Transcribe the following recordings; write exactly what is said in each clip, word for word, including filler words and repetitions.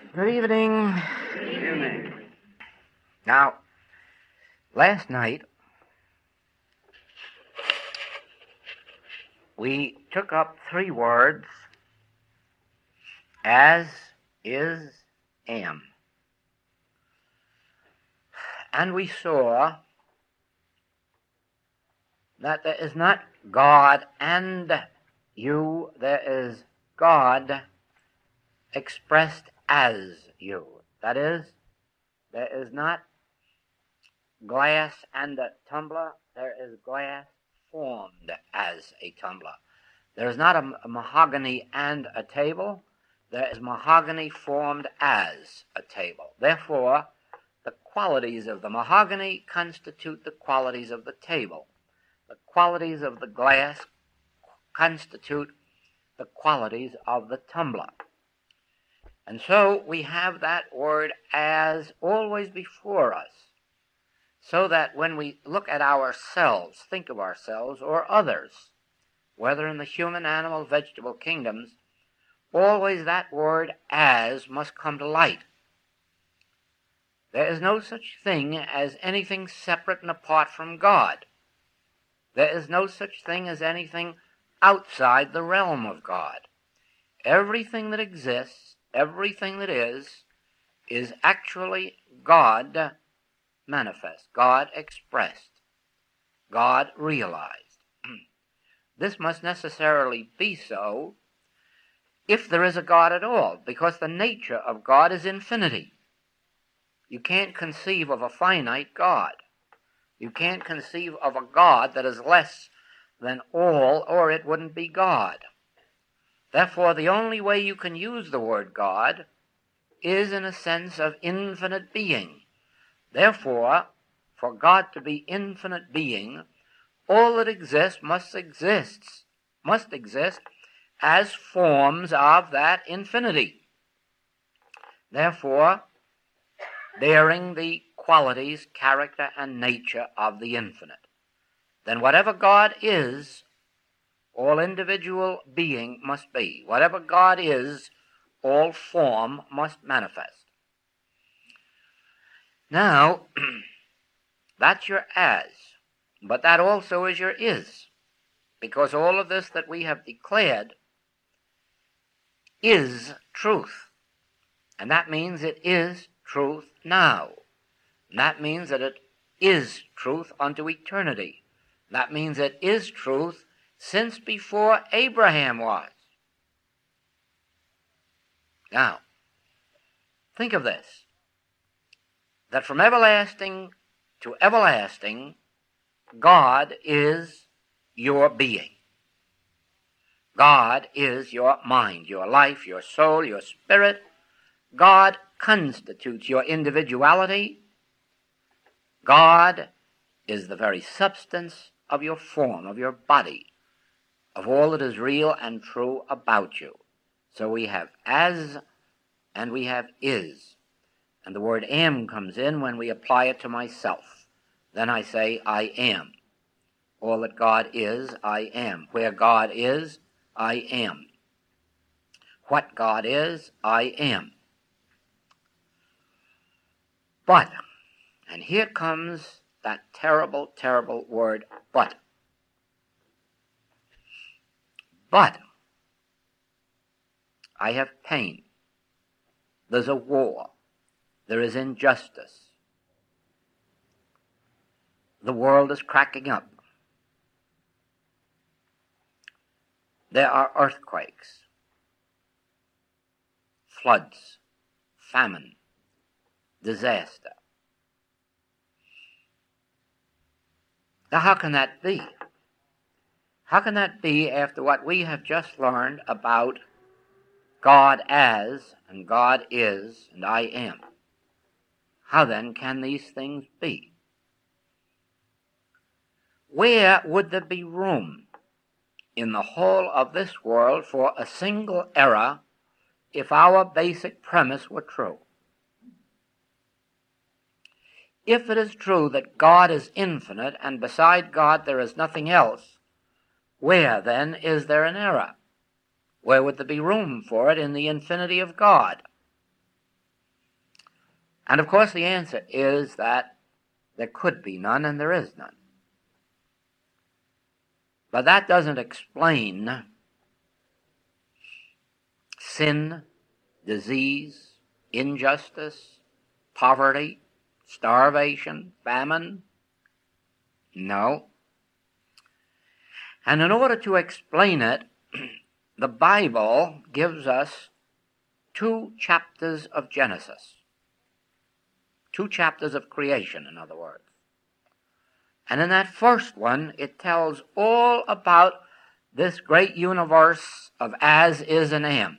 Good evening. Good evening. Now, last night we took up three words: as, is, am. And we saw that there is not God and you, there is God expressed as you. That is, there is not glass and a tumbler, there is glass formed as a tumbler. There is not a, a mahogany and a table, there is mahogany formed as a table. Therefore, the qualities of the mahogany constitute the qualities of the table. The qualities of the glass constitute the qualities of the tumbler. And so we have that word as always before us, so that when we look at ourselves, think of ourselves or others, whether in the human, animal, vegetable kingdoms, always that word as must come to light. There is no such thing as anything separate and apart from God. There is no such thing as anything outside the realm of God. Everything that exists, everything that is, is actually God manifest, God expressed, God realized. This must necessarily be so if there is a God at all, because the nature of God is infinity. You can't conceive of a finite God. You can't conceive of a God that is less than all, or it wouldn't be God. Therefore, the only way you can use the word God is in a sense of infinite being. Therefore, for God to be infinite being, all that exists must exist, must exist as forms of that infinity. Therefore, bearing the qualities, character, and nature of the infinite. Then whatever God is, all individual being must be. Whatever God is, all form must manifest. Now, that's your as, but that also is your is, because all of this that we have declared is truth, and that means it is truth now. And that means that it is truth unto eternity. That means it is truth since before Abraham was. Now, think of this, that from everlasting to everlasting, God is your being. God is your mind, your life, your soul, your spirit. God constitutes your individuality. God is the very substance of your form, of your body, of all that is real and true about you. So we have as and we have is. And the word am comes in when we apply it to myself. Then I say, I am. All that God is, I am. Where God is, I am. What God is, I am. But, and here comes that terrible, terrible word, but. But, I have pain. There's a war. There is injustice. The world is cracking up. There are earthquakes, floods, famine, disaster. Now, how can that be? How can that be after what we have just learned about God as, and God is, and I am? How then can these things be? Where would there be room in the whole of this world for a single error if our basic premise were true? If it is true that God is infinite and beside God there is nothing else, where then is there an error? Where would there be room for it in the infinity of God? And of course the answer is that there could be none and there is none. But that doesn't explain sin, disease, injustice, poverty, starvation, famine. No. And in order to explain it, the Bible gives us two chapters of Genesis. Two chapters of creation, in other words. And in that first one, it tells all about this great universe of as, is, and am.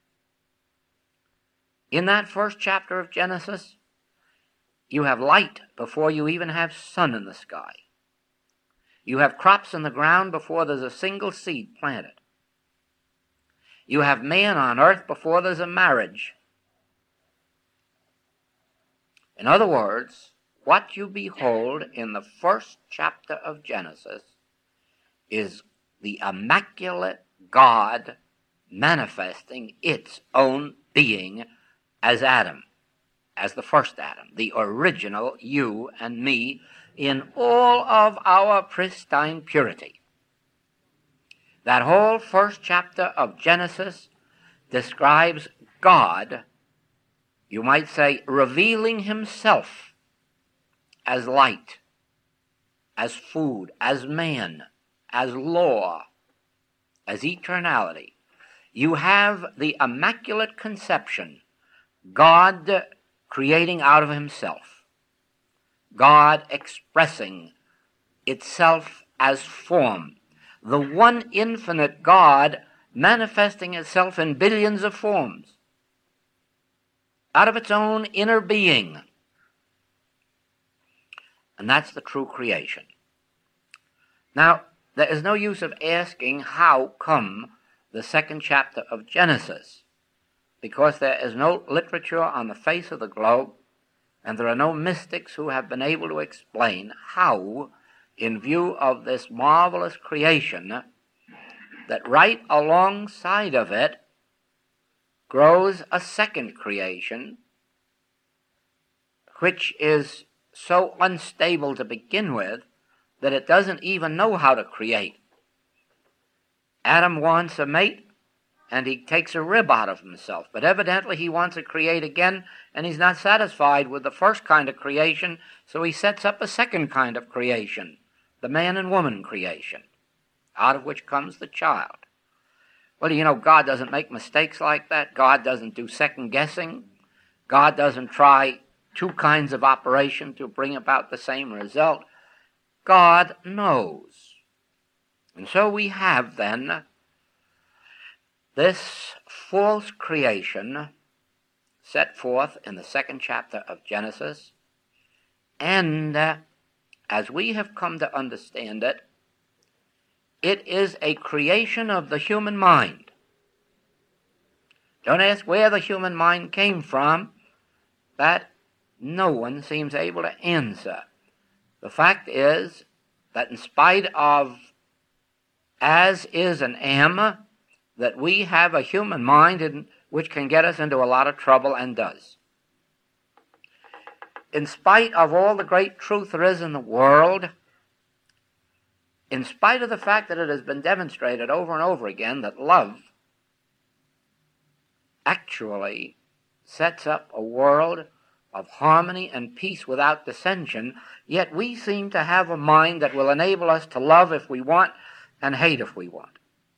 In that first chapter of Genesis, you have light before you even have sun in the sky. You have crops in the ground before there's a single seed planted. You have man on earth before there's a marriage. In other words, what you behold in the first chapter of Genesis is the immaculate God manifesting its own being as Adam, as the first Adam, the original you and me in all of our pristine purity. That whole first chapter of Genesis describes God, you might say, revealing himself as light, as food, as man, as law, as eternality. You have the immaculate conception, God creating out of himself, God expressing itself as form, the one infinite God manifesting itself in billions of forms, out of its own inner being. And that's the true creation. Now, there is no use of asking how come the second chapter of Genesis, because there is no literature on the face of the globe, and there are no mystics who have been able to explain how, in view of this marvelous creation, that right alongside of it grows a second creation, which is so unstable to begin with that it doesn't even know how to create. Adam wants a mate, and he takes a rib out of himself. But evidently he wants to create again, and he's not satisfied with the first kind of creation, so he sets up a second kind of creation, the man and woman creation, out of which comes the child. Well, you know, God doesn't make mistakes like that. God doesn't do second guessing. God doesn't try two kinds of operation to bring about the same result. God knows. And so we have then this false creation set forth in the second chapter of Genesis, and uh, as we have come to understand it, it is a creation of the human mind. Don't ask where the human mind came from. That no one seems able to answer. The fact is that in spite of as, is, and am, that we have a human mind in, which can get us into a lot of trouble and does. In spite of all the great truth there is in the world, in spite of the fact that it has been demonstrated over and over again that love actually sets up a world of harmony and peace without dissension, yet we seem to have a mind that will enable us to love if we want and hate if we want.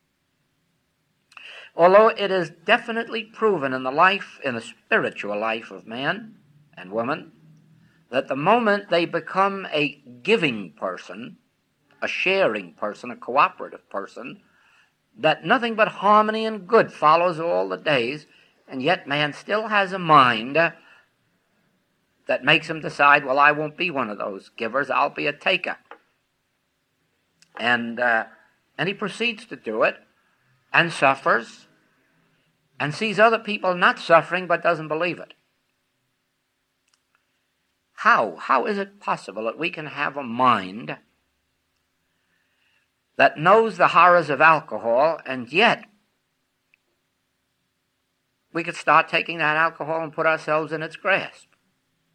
Although it is definitely proven in the life, in the spiritual life of man and woman, that the moment they become a giving person, a sharing person, a cooperative person, that nothing but harmony and good follows all the days, and yet man still has a mind that makes him decide, well, I won't be one of those givers, I'll be a taker. And, uh, and he proceeds to do it, and suffers, and sees other people not suffering but doesn't believe it. How? How is it possible that we can have a mind that knows the horrors of alcohol, and yet we could start taking that alcohol and put ourselves in its grasp?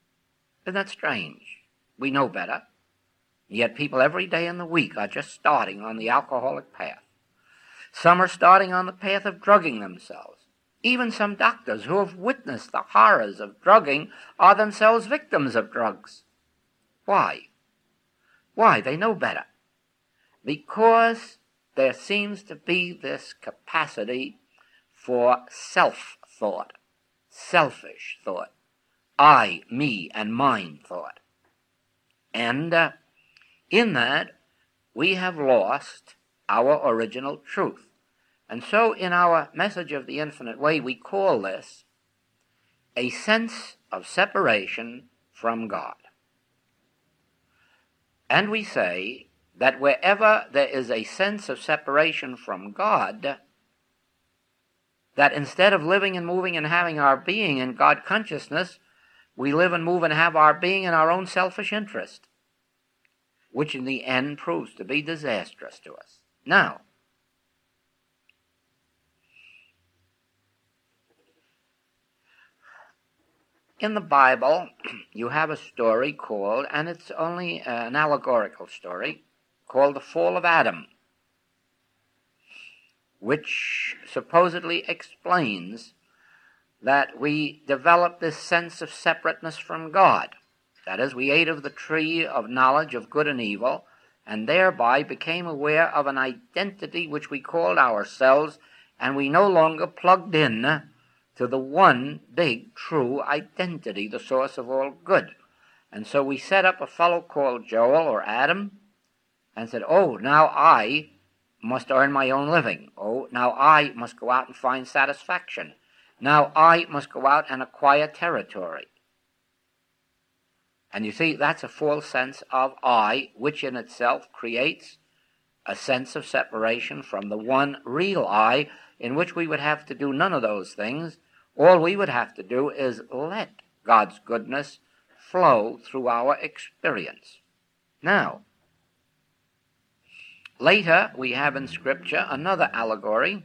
Isn't that strange? We know better. Yet people every day in the week are just starting on the alcoholic path. Some are starting on the path of drugging themselves. Even some doctors who have witnessed the horrors of drugging are themselves victims of drugs. Why? Why? They know better. Because there seems to be this capacity for self-thought, selfish thought, I, me, and mine thought. And uh, in that, we have lost our original truth. And so in our Message of the Infinite Way, we call this a sense of separation from God. And we say that wherever there is a sense of separation from God, that instead of living and moving and having our being in God consciousness, we live and move and have our being in our own selfish interest, which in the end proves to be disastrous to us. Now, in the Bible, you have a story called, and it's only an allegorical story, called the Fall of Adam, which supposedly explains that we developed this sense of separateness from God. That is, we ate of the tree of knowledge of good and evil, and thereby became aware of an identity which we called ourselves, and we no longer plugged in to the one big true identity, the source of all good. And so we set up a fellow called Joel or Adam and said, oh, now I must earn my own living. Oh, now I must go out and find satisfaction. Now I must go out and acquire territory. And you see, that's a false sense of I, which in itself creates a sense of separation from the one real I, in which we would have to do none of those things. All we would have to do is let God's goodness flow through our experience. Now, later we have in Scripture another allegory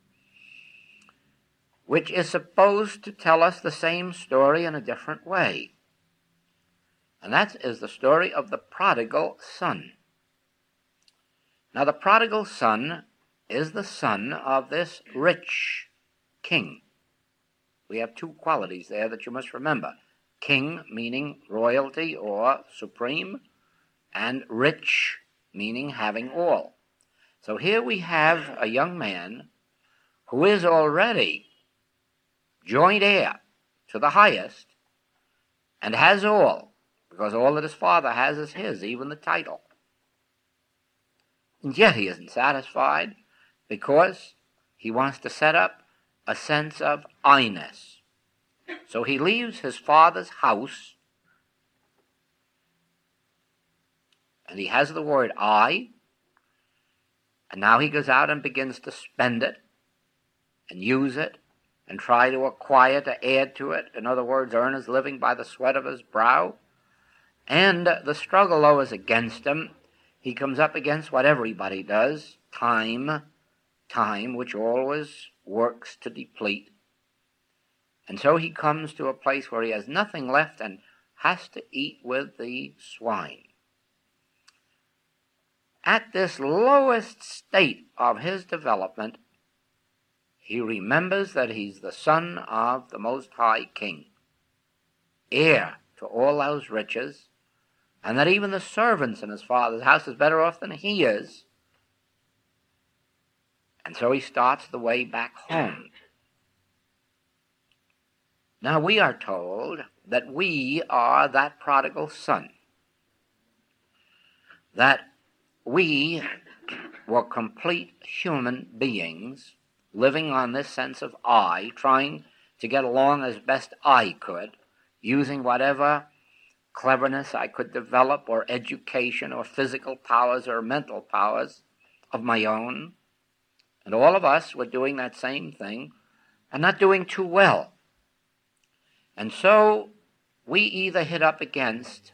which is supposed to tell us the same story in a different way. And that is the story of the prodigal son. Now, the prodigal son is the son of this rich king. We have two qualities there that you must remember. King, meaning royalty or supreme, and rich, meaning having all. So here we have a young man who is already joint heir to the highest and has all, because all that his father has is his, even the title. And yet he isn't satisfied, because he wants to set up a sense of I-ness. So he leaves his father's house, and he has the word I, and now he goes out and begins to spend it and use it and try to acquire, to add to it. In other words, earn his living by the sweat of his brow. And the struggle, though, is against him. He comes up against what everybody does, time, time, which always works to deplete. And so he comes to a place where he has nothing left and has to eat with the swine. At this lowest state of his development, he remembers that he's the son of the Most High King, heir to all those riches, and that even the servants in his father's house is better off than he is. And so he starts the way back home. Now we are told that we are that prodigal son, that we were complete human beings living on this sense of I, trying to get along as best I could, using whatever cleverness I could develop, or education, or physical powers, or mental powers of my own. And all of us were doing that same thing, and not doing too well. And so we either hit up against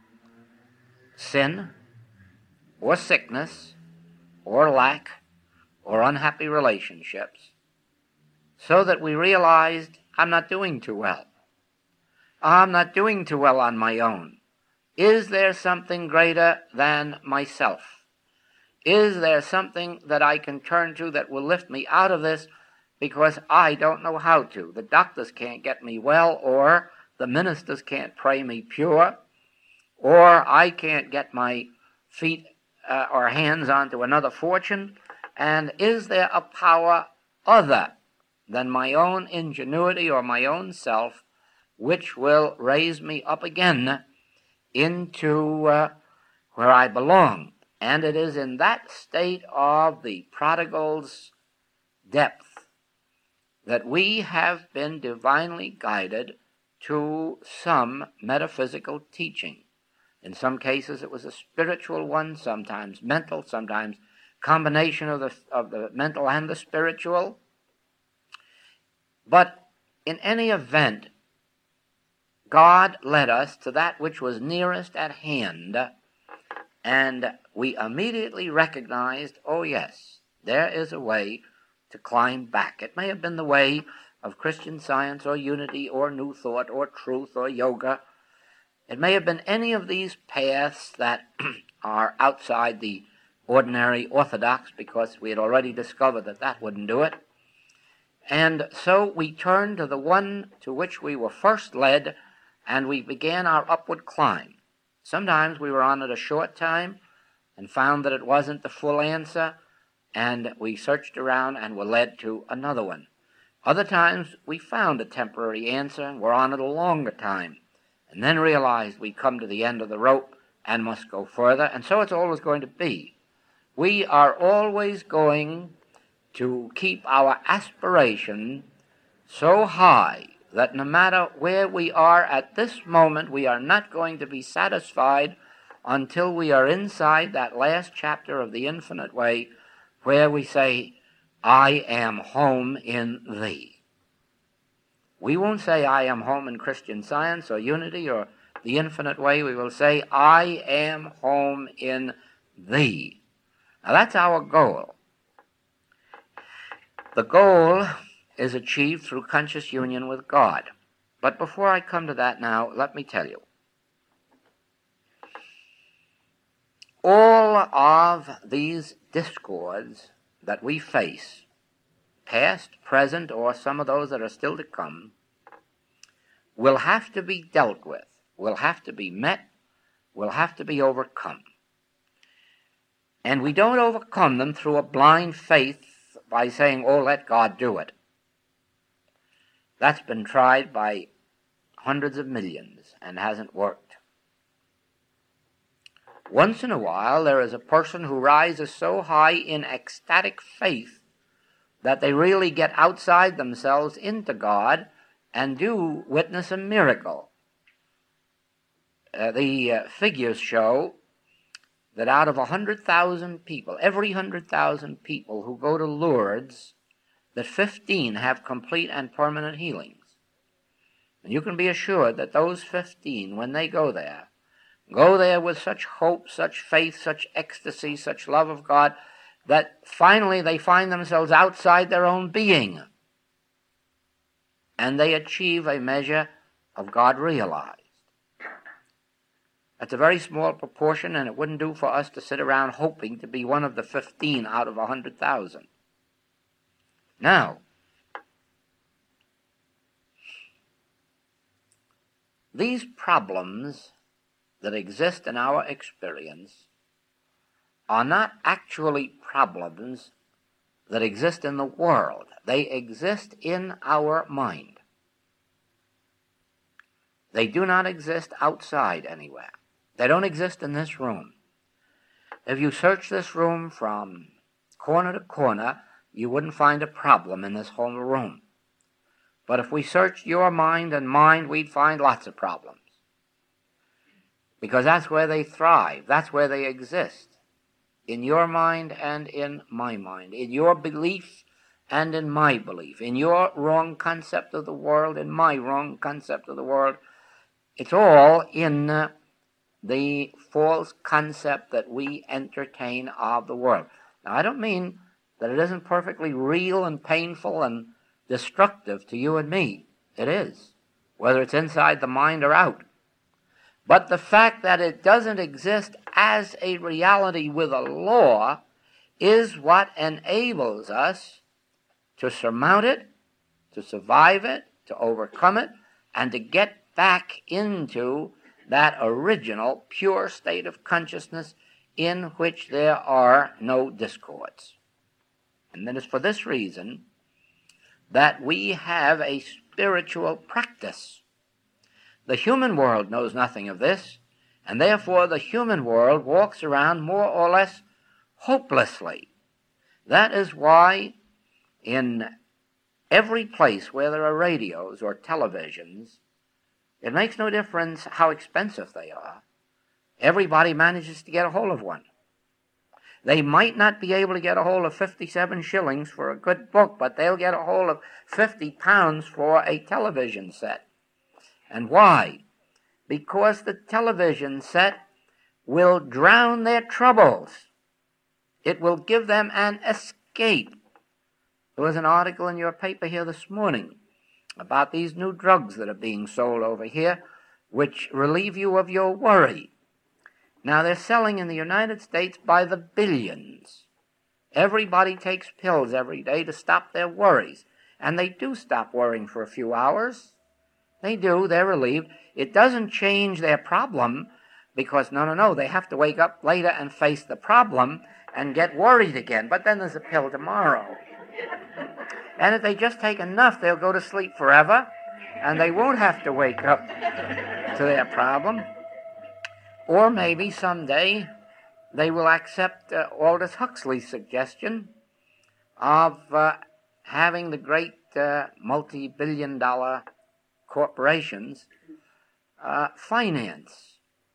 sin, or sickness, or lack, or unhappy relationships, so that we realized, I'm not doing too well. I'm not doing too well on my own. Is there something greater than myself? Is there something that I can turn to that will lift me out of this because I don't know how to? The doctors can't get me well, or the ministers can't pray me pure, or I can't get my feet uh, or hands onto another fortune. And is there a power other than my own ingenuity or my own self which will raise me up again into uh, where I belong? And it is in that state of the prodigal's depth that we have been divinely guided to some metaphysical teaching. In some cases it was a spiritual one, sometimes mental, sometimes combination of the, of the mental and the spiritual. But in any event, God led us to that which was nearest at hand, and we immediately recognized, oh yes, there is a way to climb back. It may have been the way of Christian Science or Unity or New Thought or Truth or Yoga. It may have been any of these paths that are outside the ordinary orthodox, because we had already discovered that that wouldn't do it. And so we turned to the one to which we were first led, and we began our upward climb. Sometimes we were on it a short time and found that it wasn't the full answer, and we searched around and were led to another one. Other times we found a temporary answer and were on it a longer time, and then realized we'd come to the end of the rope and must go further, and so it's always going to be. We are always going to keep our aspiration so high that no matter where we are at this moment, we are not going to be satisfied until we are inside that last chapter of the Infinite Way, where we say, I am home in Thee. We won't say, I am home in Christian Science or Unity or the Infinite Way. We will say, I am home in Thee. Now that's our goal. The goal is achieved through conscious union with God. But before I come to that now, let me tell you. All of these discords that we face, past, present, or some of those that are still to come, will have to be dealt with, will have to be met, will have to be overcome. And we don't overcome them through a blind faith by saying, oh, let God do it. That's been tried by hundreds of millions and hasn't worked. Once in a while, there is a person who rises so high in ecstatic faith that they really get outside themselves into God and do witness a miracle. Uh, the uh, figures show that out of one hundred thousand people, every one hundred thousand people who go to Lourdes, that fifteen have complete and permanent healings. And you can be assured that those fifteen, when they go there, go there with such hope, such faith, such ecstasy, such love of God, that finally they find themselves outside their own being. And they achieve a measure of God realized. That's a very small proportion, and it wouldn't do for us to sit around hoping to be one of the fifteen out of one hundred thousand. Now, these problems that exist in our experience are not actually problems that exist in the world. They exist in our mind. They do not exist outside anywhere. They don't exist in this room. If you search this room from corner to corner, you wouldn't find a problem in this whole room. But if we searched your mind and mine, we'd find lots of problems. Because that's where they thrive. That's where they exist. In your mind and in my mind. In your belief and in my belief. In your wrong concept of the world and my wrong concept of the world. It's all in uh, the false concept that we entertain of the world. Now, I don't mean that it isn't perfectly real and painful and destructive to you and me. It is. whether it's inside the mind or out. But the fact that it doesn't exist as a reality with a law is what enables us to surmount it, to survive it, to overcome it, and to get back into that original pure state of consciousness in which there are no discords. And then it's for this reason that we have a spiritual practice. The human world knows nothing of this, and therefore the human world walks around more or less hopelessly. That is why in every place where there are radios or televisions, it makes no difference how expensive they are. Everybody manages to get a hold of one. They might not be able to get a hold of fifty-seven shillings for a good book, but they'll get a hold of fifty pounds for a television set. And why? Because the television set will drown their troubles. It will give them an escape. There was an article in your paper here this morning about these new drugs that are being sold over here, which relieve you of your worry. Now, they're selling in the United States by the billions. Everybody takes pills every day to stop their worries. And they do stop worrying for a few hours. They do. They're relieved. It doesn't change their problem because, no, no, no, they have to wake up later and face the problem and get worried again. But then there's a pill tomorrow. And if they just take enough, they'll go to sleep forever, and they won't have to wake up to their problem. Or maybe someday they will accept uh, Aldous Huxley's suggestion of uh, having the great uh, multi-billion dollar corporations uh, finance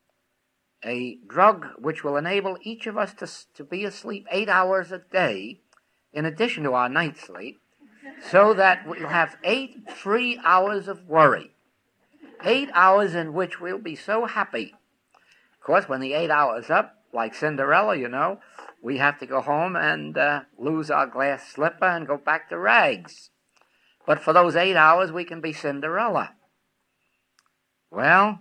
a drug which will enable each of us to, to be asleep eight hours a day in addition to our night sleep, so that we'll have eight free hours of worry. Eight hours in which we'll be so happy. Of course, when the eight hours up, like Cinderella, you know, we have to go home and uh, lose our glass slipper and go back to rags. But for those eight hours, we can be Cinderella. Well,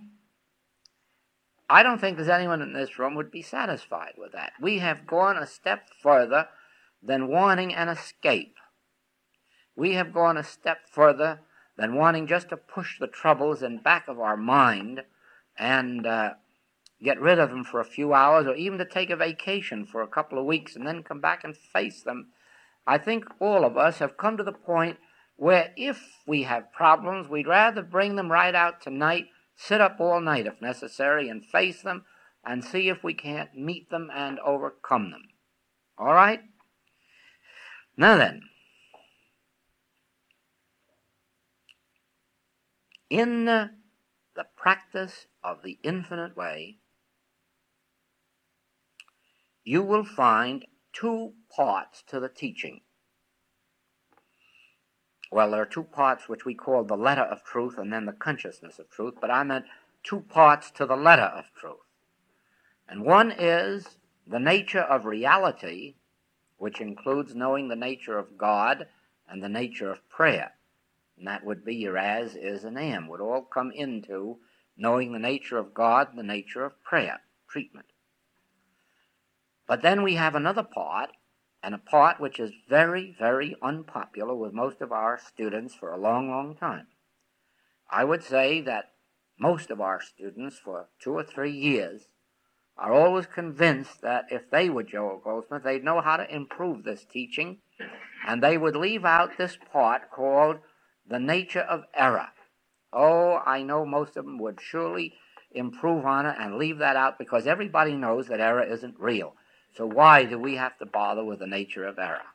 I don't think there's anyone in this room would be satisfied with that. We have gone a step further than wanting an escape. We have gone a step further than wanting just to push the troubles in back of our mind and uh, get rid of them for a few hours, or even to take a vacation for a couple of weeks and then come back and face them. I think all of us have come to the point where if we have problems, we'd rather bring them right out tonight, sit up all night if necessary, and face them and see if we can't meet them and overcome them. All right? Now then, in uh, the practice of the infinite way, you will find two parts to the teaching. Well, there are two parts which we call the letter of truth and then the consciousness of truth, but I meant two parts to the letter of truth. And one is the nature of reality, which includes knowing the nature of God and the nature of prayer. And that would be your as, is, and am, would all come into knowing the nature of God and the nature of prayer, treatment. But then we have another part, and a part which is very, very unpopular with most of our students for a long, long time. I would say that most of our students for two or three years are always convinced that if they were Joel Goldsmith, they'd know how to improve this teaching, and they would leave out this part called the nature of error. Oh, I know most of them would surely improve on it and leave that out because everybody knows that error isn't real. So why do we have to bother with the nature of error?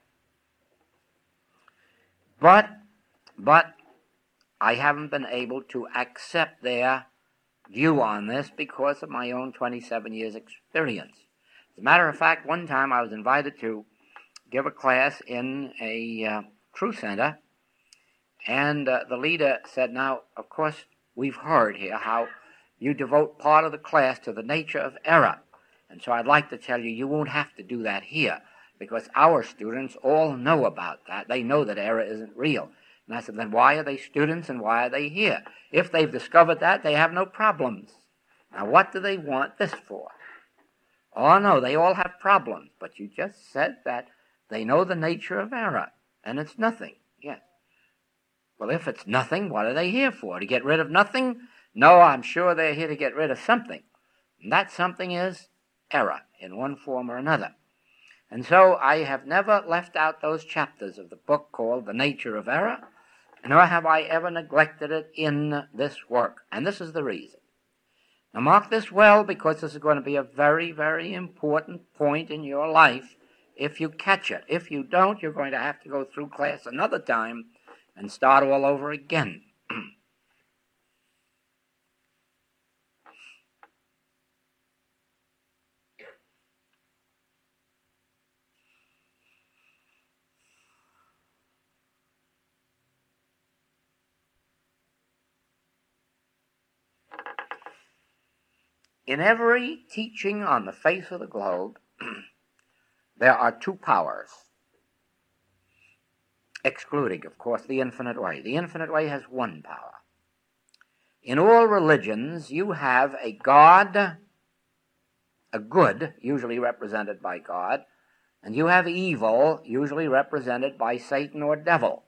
But, but I haven't been able to accept their view on this because of my own twenty-seven years experience. As a matter of fact, one time I was invited to give a class in a uh, truth center, and uh, the leader said, now, of course, we've heard here how you devote part of the class to the nature of error. And so I'd like to tell you, you won't have to do that here, because our students all know about that. They know that error isn't real. And I said, then why are they students and why are they here? If they've discovered that, they have no problems. Now, what do they want this for? Oh, no, they all have problems. But you just said that they know the nature of error, and it's nothing. Yes. Well, if it's nothing, what are they here for? To get rid of nothing? No, I'm sure they're here to get rid of something. And that something is error in one form or another. And so I have never left out those chapters of the book called The Nature of Error, nor have I ever neglected it in this work. And this is the reason. Now mark this well, because this is going to be a very, very important point in your life if you catch it. If you don't, you're going to have to go through class another time and start all over again. In every teaching on the face of the globe, there are two powers, excluding, of course, the infinite way. The infinite way has one power. In all religions, you have a God, a good, usually represented by God, and you have evil, usually represented by Satan or devil.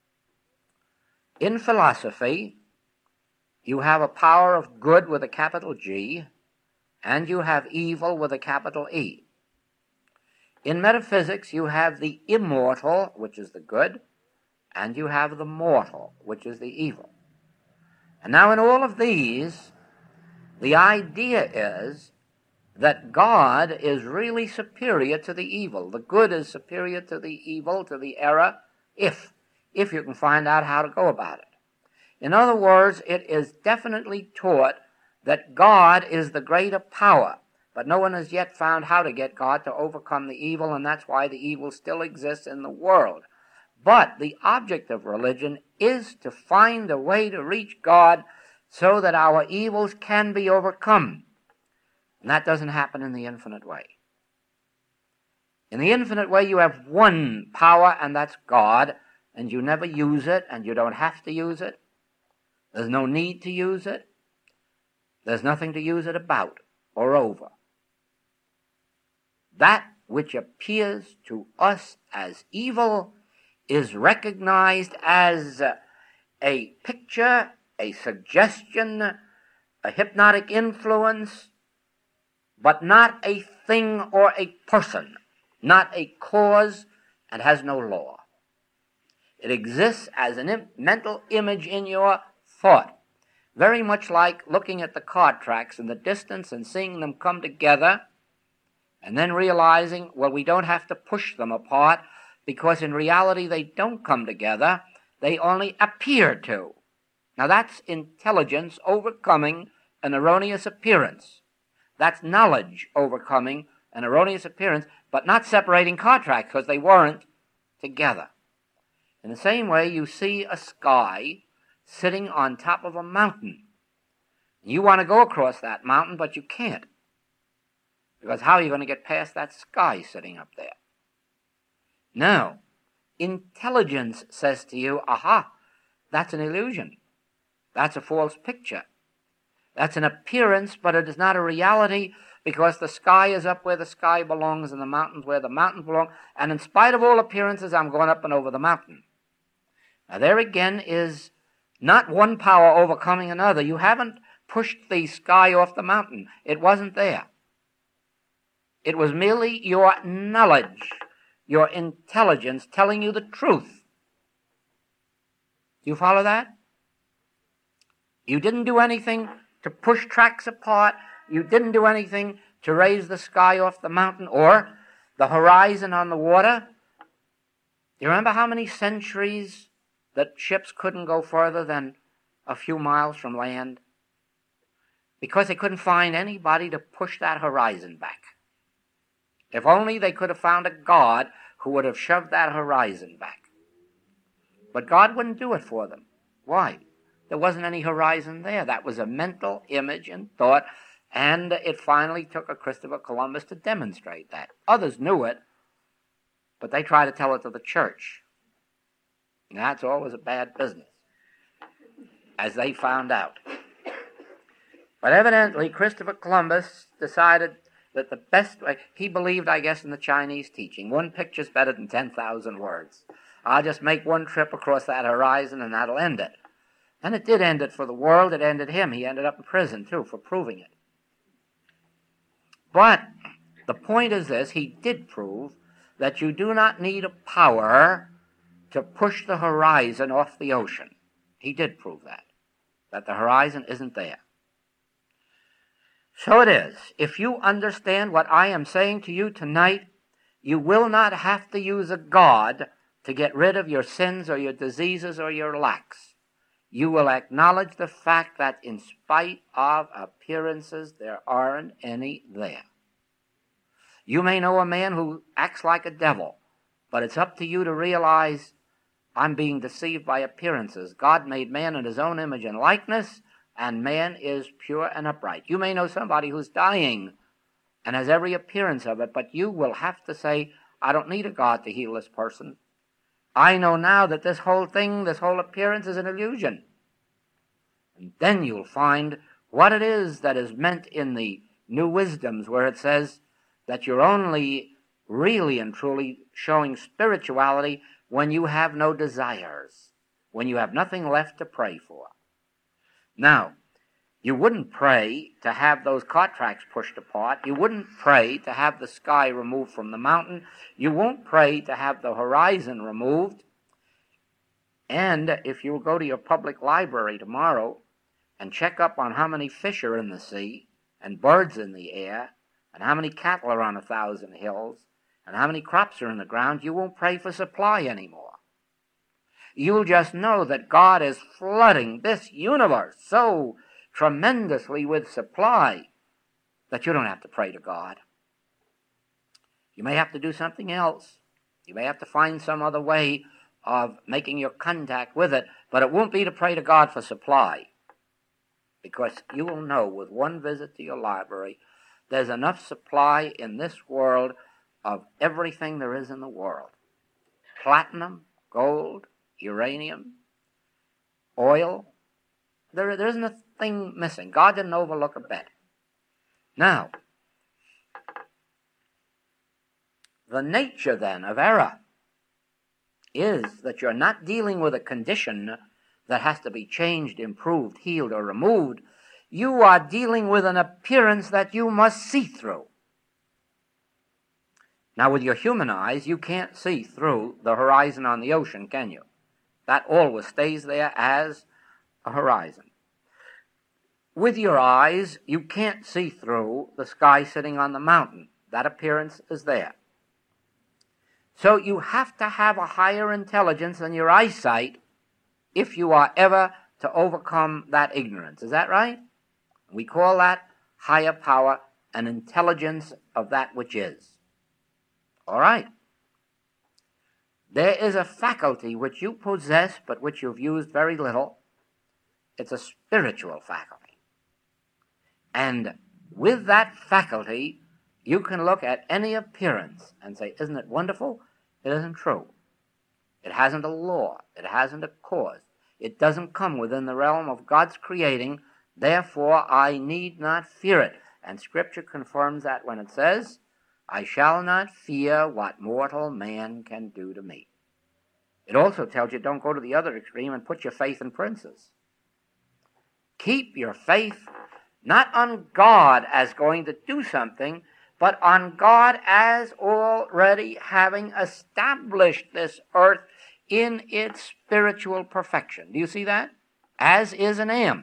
In philosophy, you have a power of good with a capital G, and you have evil with a capital E. In metaphysics, you have the immortal, which is the good, and you have the mortal, which is the evil. And now in all of these, the idea is that God is really superior to the evil. The good is superior to the evil, to the error, if, if you can find out how to go about it. In other words, it is definitely taught that God is the greater power, but no one has yet found how to get God to overcome the evil, and that's why the evil still exists in the world. But the object of religion is to find a way to reach God so that our evils can be overcome. And that doesn't happen in the infinite way. In the infinite way, you have one power, and that's God, and you never use it, and you don't have to use it. There's no need to use it. There's nothing to use it about or over. That which appears to us as evil is recognized as a picture, a suggestion, a hypnotic influence, but not a thing or a person, not a cause, and has no law. It exists as a im- mental image in your thought. Very much like looking at the cart tracks in the distance and seeing them come together and then realizing, well, we don't have to push them apart because in reality they don't come together. They only appear to. Now that's intelligence overcoming an erroneous appearance. That's knowledge overcoming an erroneous appearance, but not separating cart tracks because they weren't together. In the same way, you see a sky sitting on top of a mountain. You want to go across that mountain, but you can't. Because how are you going to get past that sky sitting up there? No. Intelligence says to you, aha, that's an illusion. That's a false picture. That's an appearance, but it is not a reality, because the sky is up where the sky belongs and the mountains where the mountains belong. And in spite of all appearances, I'm going up and over the mountain. Now there again is not one power overcoming another. You haven't pushed the sky off the mountain. It wasn't there. It was merely your knowledge, your intelligence telling you the truth. Do you follow that? You didn't do anything to push tracks apart. You didn't do anything to raise the sky off the mountain or the horizon on the water. Do you remember how many centuries that ships couldn't go further than a few miles from land? Because they couldn't find anybody to push that horizon back. If only they could have found a God who would have shoved that horizon back. But God wouldn't do it for them. Why? There wasn't any horizon there. That was a mental image and thought, and it finally took a Christopher Columbus to demonstrate that. Others knew it, but they tried to tell it to the church. And that's always a bad business, as they found out. But evidently, Christopher Columbus decided that the best way, he believed, I guess, in the Chinese teaching, one picture's better than ten thousand words. I'll just make one trip across that horizon and that'll end it. And it did end it for the world. It ended him. He ended up in prison, too, for proving it. But the point is this, he did prove that you do not need a power to push the horizon off the ocean. He did prove that, that the horizon isn't there. So it is. If you understand what I am saying to you tonight, you will not have to use a god to get rid of your sins or your diseases or your lacks. You will acknowledge the fact that in spite of appearances, there aren't any there. You may know a man who acts like a devil, but it's up to you to realize, I'm being deceived by appearances. God made man in his own image and likeness, and man is pure and upright. You may know somebody who's dying and has every appearance of it, but you will have to say, I don't need a God to heal this person. I know now that this whole thing, this whole appearance is an illusion. And then you'll find what it is that is meant in the New Wisdoms, where it says that you're only really and truly showing spirituality when you have no desires, when you have nothing left to pray for. Now, you wouldn't pray to have those cart tracks pushed apart. You wouldn't pray to have the sky removed from the mountain. You won't pray to have the horizon removed. And if you go to your public library tomorrow and check up on how many fish are in the sea and birds in the air and how many cattle are on a thousand hills and how many crops are in the ground, you won't pray for supply anymore. You'll just know that God is flooding this universe so tremendously with supply that you don't have to pray to God. You may have to do something else. You may have to find some other way of making your contact with it, but it won't be to pray to God for supply, because you will know with one visit to your library there's enough supply in this world of everything there is in the world. Platinum, gold, uranium, oil. There, there isn't a thing missing. God didn't overlook a bit. Now, the nature then of error is that you're not dealing with a condition that has to be changed, improved, healed, or removed. You are dealing with an appearance that you must see through. Now, with your human eyes, you can't see through the horizon on the ocean, can you? That always stays there as a horizon. With your eyes, you can't see through the sky sitting on the mountain. That appearance is there. So you have to have a higher intelligence than your eyesight if you are ever to overcome that ignorance. Is that right? We call that higher power, an intelligence of that which is. All right. There is a faculty which you possess, but which you've used very little. It's a spiritual faculty. And with that faculty, you can look at any appearance and say, isn't it wonderful? It isn't true. It hasn't a law. It hasn't a cause. It doesn't come within the realm of God's creating. Therefore, I need not fear it. And Scripture confirms that when it says, I shall not fear what mortal man can do to me. It also tells you don't go to the other extreme and put your faith in princes. Keep your faith not on God as going to do something, but on God as already having established this earth in its spiritual perfection. Do you see that? As is and am.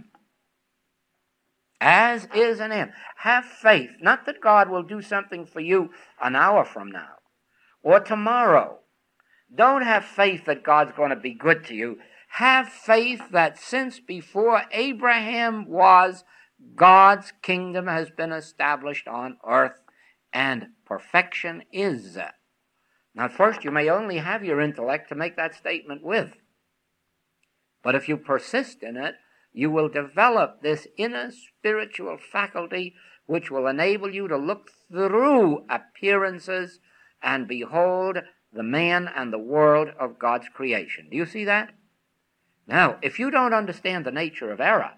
As is and am. Have faith, not that God will do something for you an hour from now or tomorrow. Don't have faith that God's going to be good to you. Have faith that since before Abraham was, God's kingdom has been established on earth, and perfection is. Now, first, you may only have your intellect to make that statement with. But if you persist in it, you will develop this inner spiritual faculty which will enable you to look through appearances and behold the man and the world of God's creation. Do you see that? Now, if you don't understand the nature of error,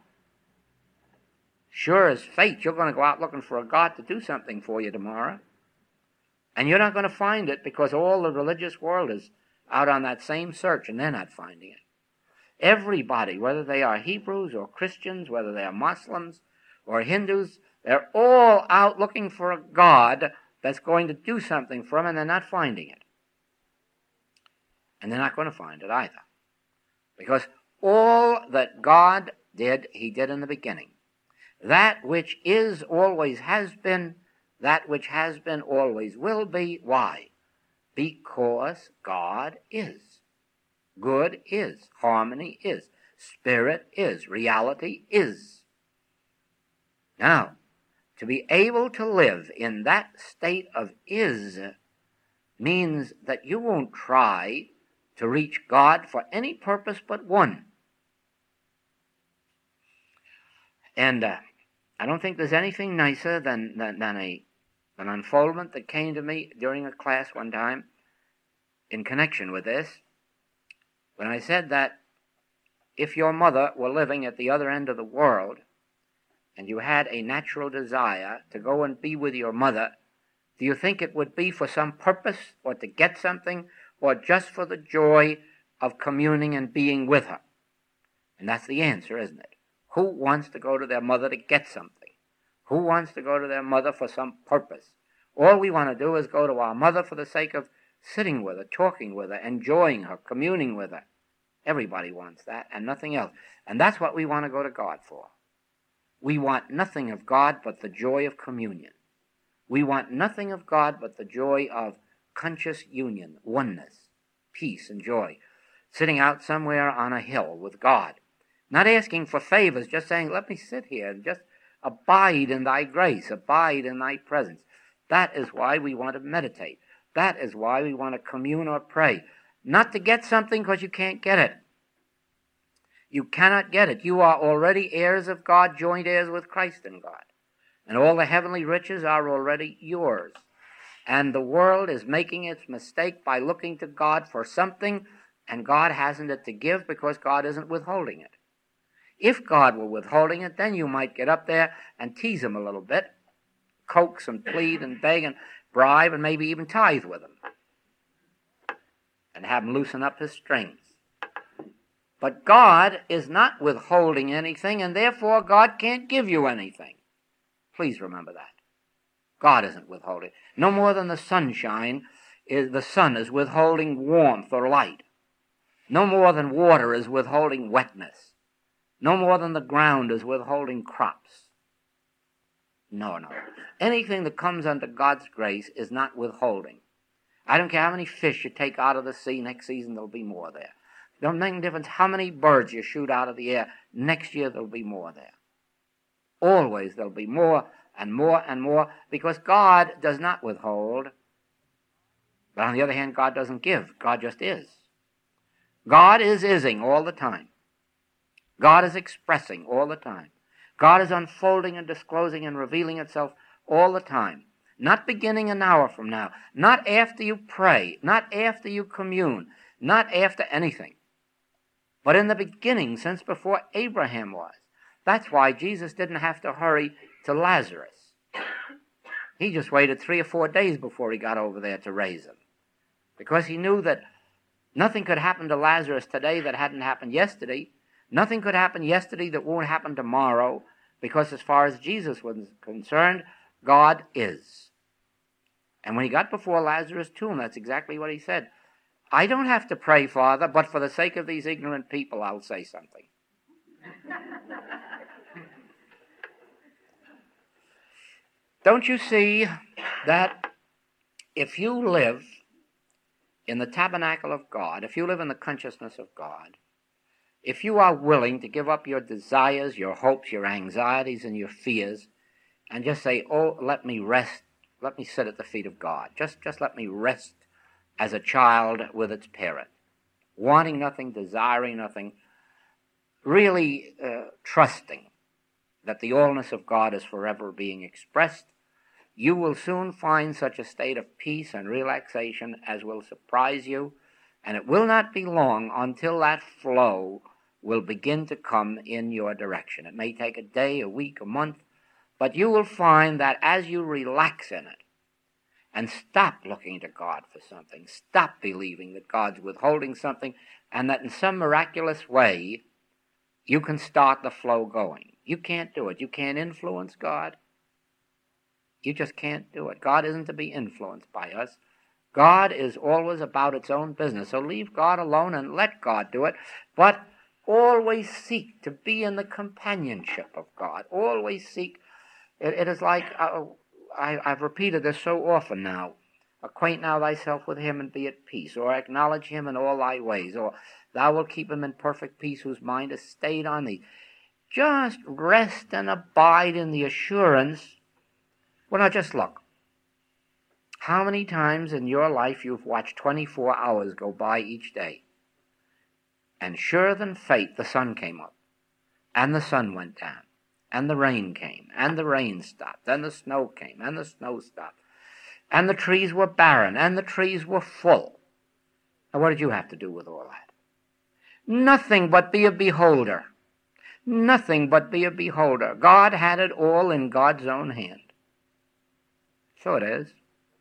sure as fate, you're going to go out looking for a God to do something for you tomorrow. And you're not going to find it because all the religious world is out on that same search, and they're not finding it. Everybody, whether they are Hebrews or Christians, whether they are Muslims or Hindus, they're all out looking for a God that's going to do something for them, and they're not finding it. And they're not going to find it either. Because all that God did, he did in the beginning. That which is, always has been, that which has been, always will be. Why? Because God is. Good is. Harmony is. Spirit is. Reality is. Now, to be able to live in that state of is means that you won't try to reach God for any purpose but one. And uh, I don't think there's anything nicer than, than, than a, an unfoldment that came to me during a class one time in connection with this, when I said that if your mother were living at the other end of the world and you had a natural desire to go and be with your mother, do you think it would be for some purpose or to get something or just for the joy of communing and being with her? And that's the answer, isn't it? Who wants to go to their mother to get something? Who wants to go to their mother for some purpose? All we want to do is go to our mother for the sake of sitting with her, talking with her, enjoying her, communing with her. Everybody wants that and nothing else. And that's what we want to go to God for. We want nothing of God but the joy of communion. We want nothing of God but the joy of conscious union, oneness, peace, and joy. Sitting out somewhere on a hill with God. Not asking for favors, just saying, let me sit here and just abide in thy grace, abide in thy presence. That is why we want to meditate. That is why we want to commune or pray. Not to get something because you can't get it. You cannot get it. You are already heirs of God, joint heirs with Christ in God. And all the heavenly riches are already yours. And the world is making its mistake by looking to God for something, and God hasn't it to give because God isn't withholding it. If God were withholding it, then you might get up there and tease him a little bit, coax and plead and beg and bribe and maybe even tithe with him, and have him loosen up his strings. But God is not withholding anything, and therefore God can't give you anything. Please remember that. God isn't withholding. No more than the sunshine is, the sun is withholding warmth or light. No more than water is withholding wetness. No more than the ground is withholding crops. No, no. Anything that comes under God's grace is not withholding. I don't care how many fish you take out of the sea, next season there'll be more there. It don't make a difference how many birds you shoot out of the air, next year there'll be more there. Always there'll be more and more and more, because God does not withhold. But on the other hand, God doesn't give. God just is. God is ising all the time. God is expressing all the time. God is unfolding and disclosing and revealing itself all the time. Not beginning an hour from now. Not after you pray. Not after you commune. Not after anything. But in the beginning, since before Abraham was. That's why Jesus didn't have to hurry to Lazarus. He just waited three or four days before he got over there to raise him. Because he knew that nothing could happen to Lazarus today that hadn't happened yesterday. Nothing could happen yesterday that won't happen tomorrow, because as far as Jesus was concerned, God is. And when he got before Lazarus' tomb, that's exactly what he said. I don't have to pray, Father, but for the sake of these ignorant people, I'll say something. Don't you see that if you live in the tabernacle of God, if you live in the consciousness of God, if you are willing to give up your desires, your hopes, your anxieties, and your fears, and just say, oh, let me rest, let me sit at the feet of God. Just, just let me rest as a child with its parent, wanting nothing, desiring nothing, really uh, trusting that the allness of God is forever being expressed, you will soon find such a state of peace and relaxation as will surprise you, and it will not be long until that flow will begin to come in your direction. It may take a day, a week, a month, but you will find that as you relax in it and stop looking to God for something, stop believing that God's withholding something, and that in some miraculous way you can start the flow going. You can't do it. You can't influence God. You just can't do it. God isn't to be influenced by us. God is always about its own business. So leave God alone and let God do it. But always seek to be in the companionship of God. Always seek. It, it is like, uh, I, I've repeated this so often now. Acquaint now thyself with him and be at peace. Or acknowledge him in all thy ways. Or thou wilt keep him in perfect peace whose mind is stayed on thee. Just rest and abide in the assurance. Well, now just look. How many times in your life you've watched twenty-four hours go by each day? And sure than fate, the sun came up, and the sun went down, and the rain came, and the rain stopped, and the snow came, and the snow stopped, and the trees were barren, and the trees were full. Now, what did you have to do with all that? Nothing but be a beholder. Nothing but be a beholder. God had it all in God's own hand. So it is.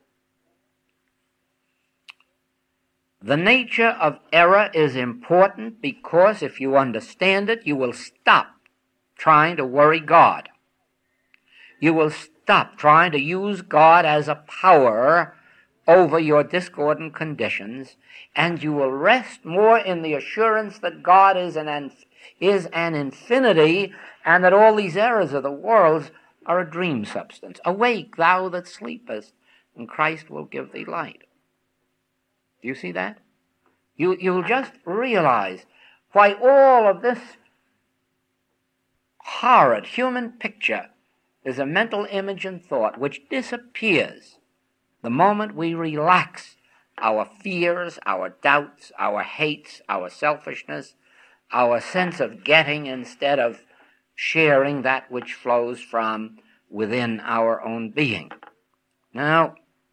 The nature of error is important because if you understand it, you will stop trying to worry God. You will stop trying to use God as a power over your discordant conditions, and you will rest more in the assurance that God is an, is an infinity, and that all these errors of the world are a dream substance. Awake, thou that sleepest, and Christ will give thee light. Do you see that? You, you'll just realize why all of this horrid human picture is a mental image and thought which disappears the moment we relax our fears, our doubts, our hates, our selfishness, our sense of getting instead of sharing that which flows from within our own being. Now,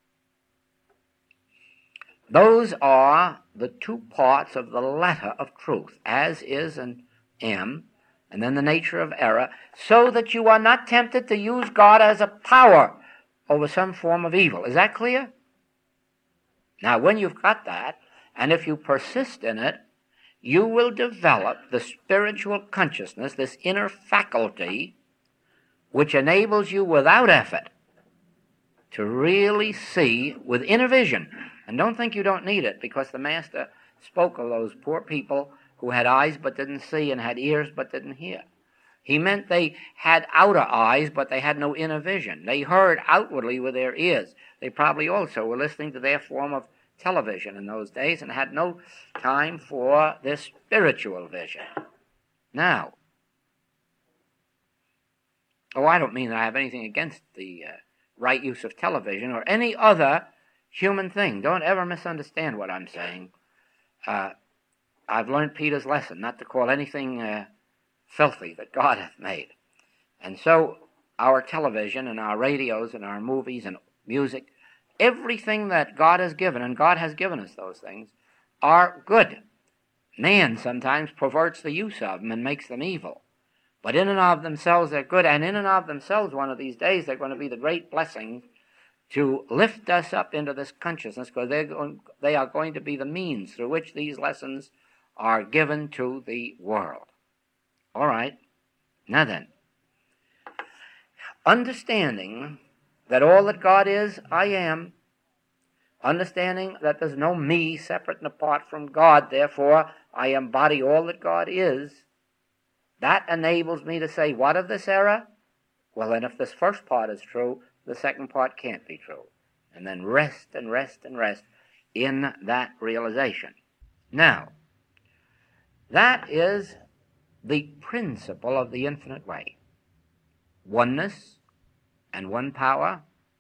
those are the two parts of the letter of truth, as, is, and am, and then the nature of error, so that you are not tempted to use God as a power over some form of evil. Is that clear? Now, when you've got that, and if you persist in it, you will develop the spiritual consciousness, this inner faculty, which enables you without effort to really see with inner vision. And don't think you don't need it, because the Master spoke of those poor people who had eyes but didn't see and had ears but didn't hear. He meant they had outer eyes, but they had no inner vision. They heard outwardly with their ears. They probably also were listening to their form of television in those days and had no time for this spiritual vision. Now, oh, I don't mean that I have anything against the uh, right use of television or any other human thing. Don't ever misunderstand what I'm saying. Uh, I've learned Peter's lesson, not to call anything uh, filthy that God hath made. And so our television and our radios and our movies and music, everything that God has given, and God has given us those things, are good. Man sometimes perverts the use of them and makes them evil. But in and of themselves they're good, and in and of themselves one of these days they're going to be the great blessing to lift us up into this consciousness, because they're going, they are going to be the means through which these lessons are given to the world. All right. Now then, understanding that all that God is, I am, understanding that there's no me separate and apart from God, therefore I embody all that God is, that enables me to say, what of this error? Well, then if this first part is true, the second part can't be true. And then rest and rest and rest in that realization. Now, that is the principle of the infinite way. Oneness and one power.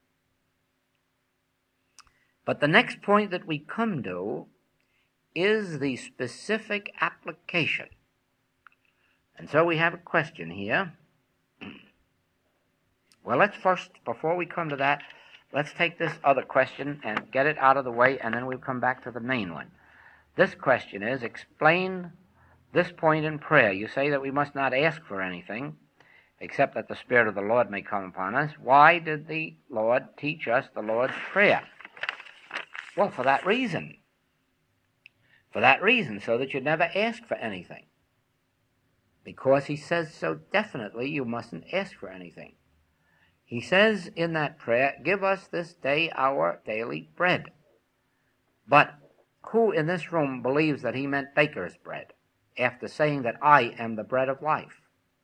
But the next point that we come to is the specific application. And so we have a question here. Well, let's first, before we come to that, let's take this other question and get it out of the way, and then we'll come back to the main one. This question is, explain this point in prayer. You say that we must not ask for anything, except that the Spirit of the Lord may come upon us. Why did the Lord teach us the Lord's Prayer? Well, for that reason. For that reason, so that you never ask for anything. Because he says so definitely you mustn't ask for anything. He says in that prayer, give us this day our daily bread. But who in this room believes that he meant baker's bread, after saying that I am the bread of life?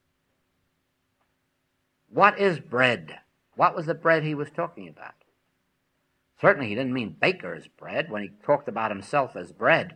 What is bread? What was the bread he was talking about? Certainly he didn't mean baker's bread when he talked about himself as bread.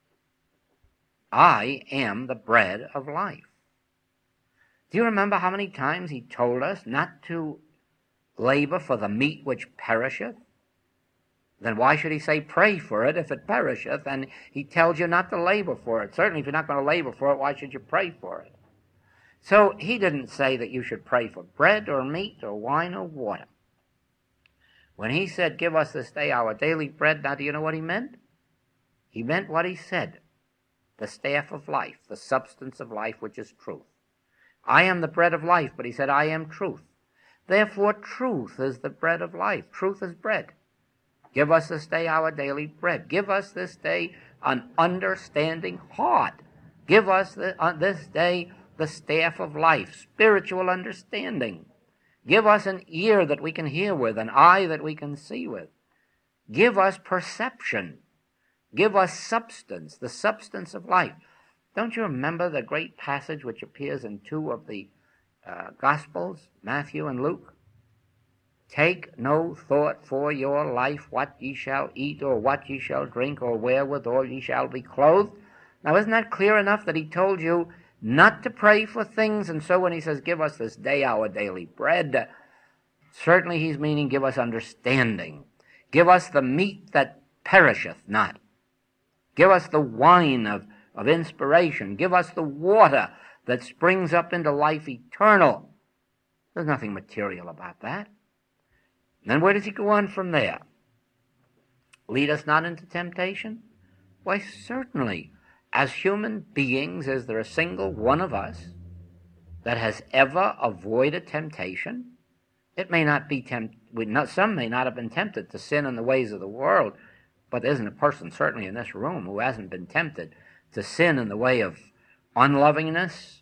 I am the bread of life. Do you remember how many times he told us not to labor for the meat which perisheth? Then why should he say pray for it if it perisheth? And he tells you not to labor for it. Certainly if you're not going to labor for it, why should you pray for it? So he didn't say that you should pray for bread or meat or wine or water. When he said, give us this day our daily bread, now do you know what he meant? He meant what he said. The staff of life, the substance of life, which is truth. I am the bread of life, but he said, I am truth. Therefore, truth is the bread of life. Truth is bread. Give us this day our daily bread. Give us this day an understanding heart. Give us the, uh, this day the staff of life, spiritual understanding. Give us an ear that we can hear with, an eye that we can see with. Give us perception. Give us substance, the substance of life. Don't you remember the great passage which appears in two of the uh, Gospels, Matthew and Luke? Take no thought for your life, what ye shall eat, or what ye shall drink, or wherewithal ye shall be clothed. Now, isn't that clear enough that he told you not to pray for things? And so when he says, give us this day our daily bread, certainly he's meaning give us understanding. Give us the meat that perisheth not. Give us the wine of, of inspiration. Give us the water that springs up into life eternal. There's nothing material about that. Then where does he go on from there? Lead us not into temptation? Why, certainly. As human beings, is there a single one of us that has ever avoided temptation? It may not be tempted, some may not have been tempted to sin in the ways of the world, but there isn't a person, certainly in this room, who hasn't been tempted to sin in the way of unlovingness,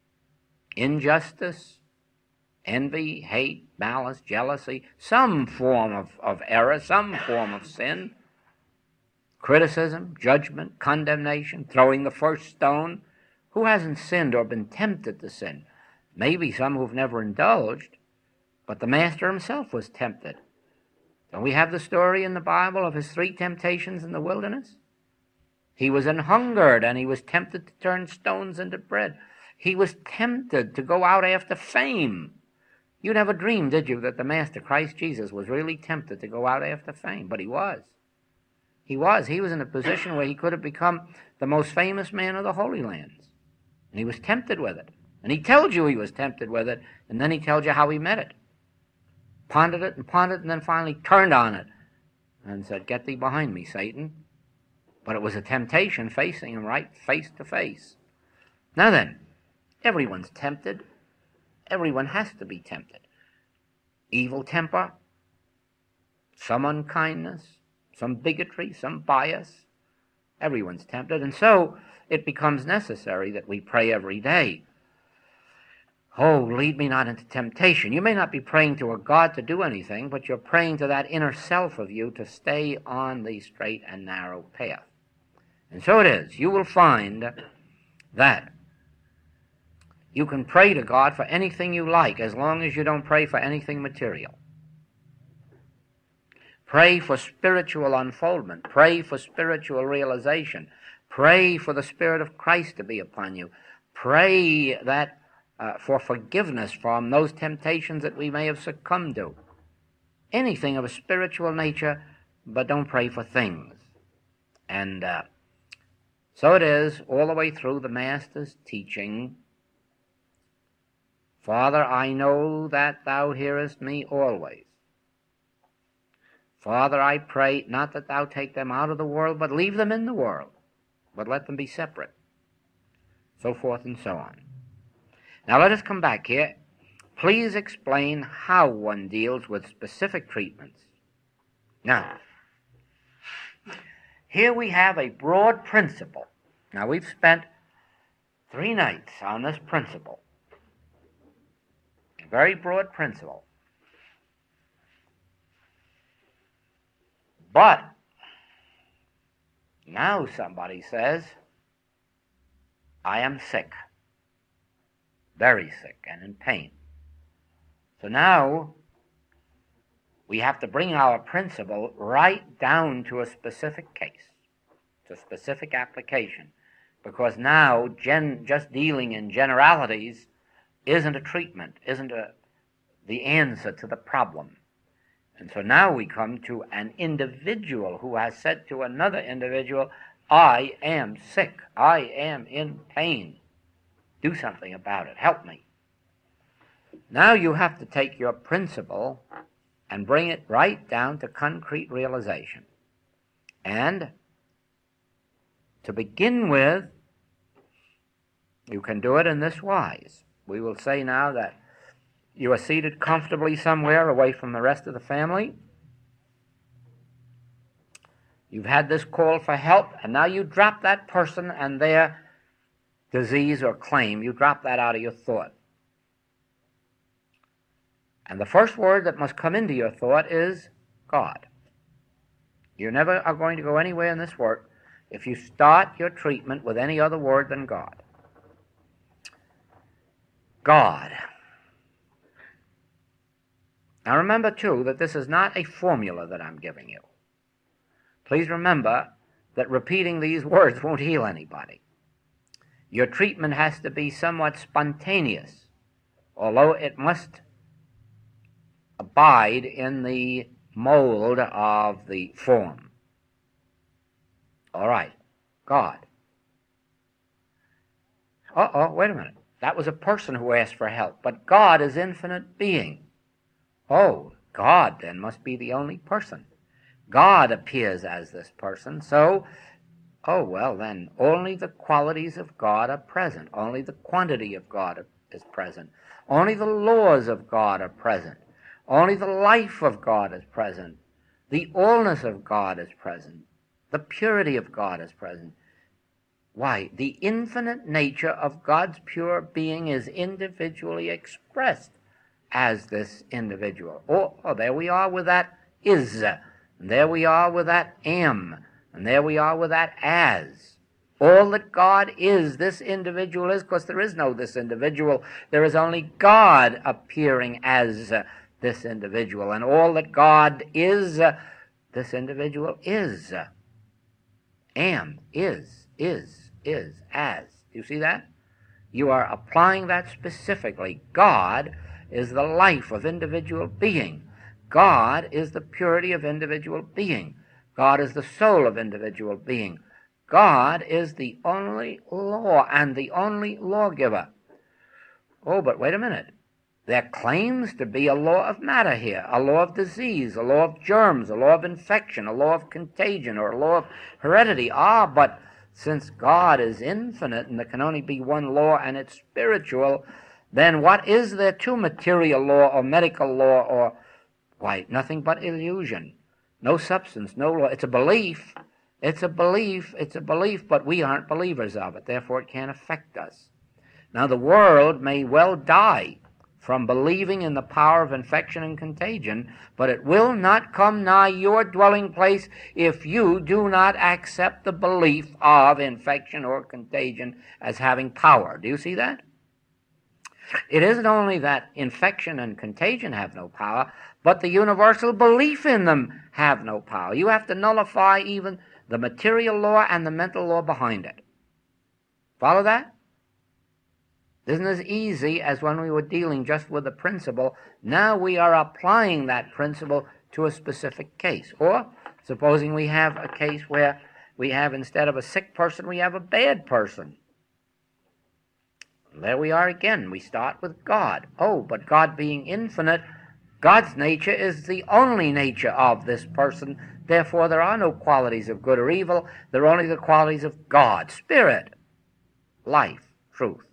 injustice, envy, hate, malice, jealousy, some form of, of error, some form of sin, criticism, judgment, condemnation, throwing the first stone. Who hasn't sinned or been tempted to sin? Maybe some who've never indulged, but the Master himself was tempted. Don't we have the story in the Bible of his three temptations in the wilderness? He was an hungered, and he was tempted to turn stones into bread. He was tempted to go out after fame. You never dreamed, did you, that the Master, Christ Jesus, was really tempted to go out after fame? But he was. He was. He was in a position where he could have become the most famous man of the Holy Lands. And he was tempted with it. And he tells you he was tempted with it, and then he tells you how he met it. Pondered it and pondered it, and then finally turned on it and said, get thee behind me, Satan. But it was a temptation facing him right face to face. Now then, everyone's tempted. Everyone has to be tempted. Evil temper, some unkindness, some bigotry, some bias. Everyone's tempted. And so it becomes necessary that we pray every day. Oh, lead me not into temptation. You may not be praying to a God to do anything, but you're praying to that inner self of you to stay on the straight and narrow path. And so it is. You will find that you can pray to God for anything you like as long as you don't pray for anything material. Pray for spiritual unfoldment. Pray for spiritual realization. Pray for the Spirit of Christ to be upon you. Pray that uh, for forgiveness from those temptations that we may have succumbed to. Anything of a spiritual nature, but don't pray for things. And uh, so it is all the way through the Master's teaching. Father, I know that thou hearest me always. Father, I pray not that thou take them out of the world, but leave them in the world, but let them be separate. So forth and so on. Now let us come back here. Please explain how one deals with specific treatments. Now, here we have a broad principle. Now, we've spent three nights on this principle. A very broad principle. But now somebody says, I am sick, very sick and in pain. So now we have to bring our principle right down to a specific case, to a specific application, because now gen, just dealing in generalities isn't a treatment, isn't a, the answer to the problem. And so now we come to an individual who has said to another individual, I am sick, I am in pain. Do something about it, help me. Now you have to take your principle and bring it right down to concrete realization. And to begin with, you can do it in this wise. We will say now that you are seated comfortably somewhere away from the rest of the family. You've had this call for help, and now you drop that person and their disease or claim. You drop that out of your thought. And the first word that must come into your thought is God. You never are going to go anywhere in this work if you start your treatment with any other word than God. God. Now remember, too, that this is not a formula that I'm giving you. Please remember that repeating these words won't heal anybody. Your treatment has to be somewhat spontaneous, although it must abide in the mold of the form. All right, God. Uh-oh, wait a minute. That was a person who asked for help, but God is infinite being. Oh, God then must be the only person. God appears as this person, so, oh, well then, only the qualities of God are present. Only the quantity of God is present. Only the laws of God are present. Only the life of God is present. The allness of God is present. The purity of God is present. Why? The infinite nature of God's pure being is individually expressed as this individual. Oh, oh, there we are with that is. And there we are with that am. And there we are with that as. All that God is, this individual is, because there is no this individual. There is only God appearing as uh, this individual. And all that God is, uh, this individual is. Uh, am, is, is, is, as. Do you see that? You are applying that specifically. God is the life of individual being. God is the purity of individual being. God is the soul of individual being. God is the only law and the only lawgiver. Oh, but wait a minute. There claims to be a law of matter here, a law of disease, a law of germs, a law of infection, a law of contagion, or a law of heredity. Ah, but since God is infinite and there can only be one law and it's spiritual, then what is there to material law or medical law or, why, nothing but illusion. No substance, no law. It's a belief. It's a belief. It's a belief, but we aren't believers of it. Therefore, it can't affect us. Now, the world may well die from believing in the power of infection and contagion, but it will not come nigh your dwelling place if you do not accept the belief of infection or contagion as having power. Do you see that? It isn't only that infection and contagion have no power, but the universal belief in them have no power. You have to nullify even the material law and the mental law behind it. Follow that? Isn't as easy as when we were dealing just with the principle. Now we are applying that principle to a specific case. Or supposing we have a case where we have, instead of a sick person, we have a bad person. There we are again. We start with God. Oh, but God being infinite, God's nature is the only nature of this person. Therefore, there are no qualities of good or evil. There are only the qualities of God, spirit, life, truth.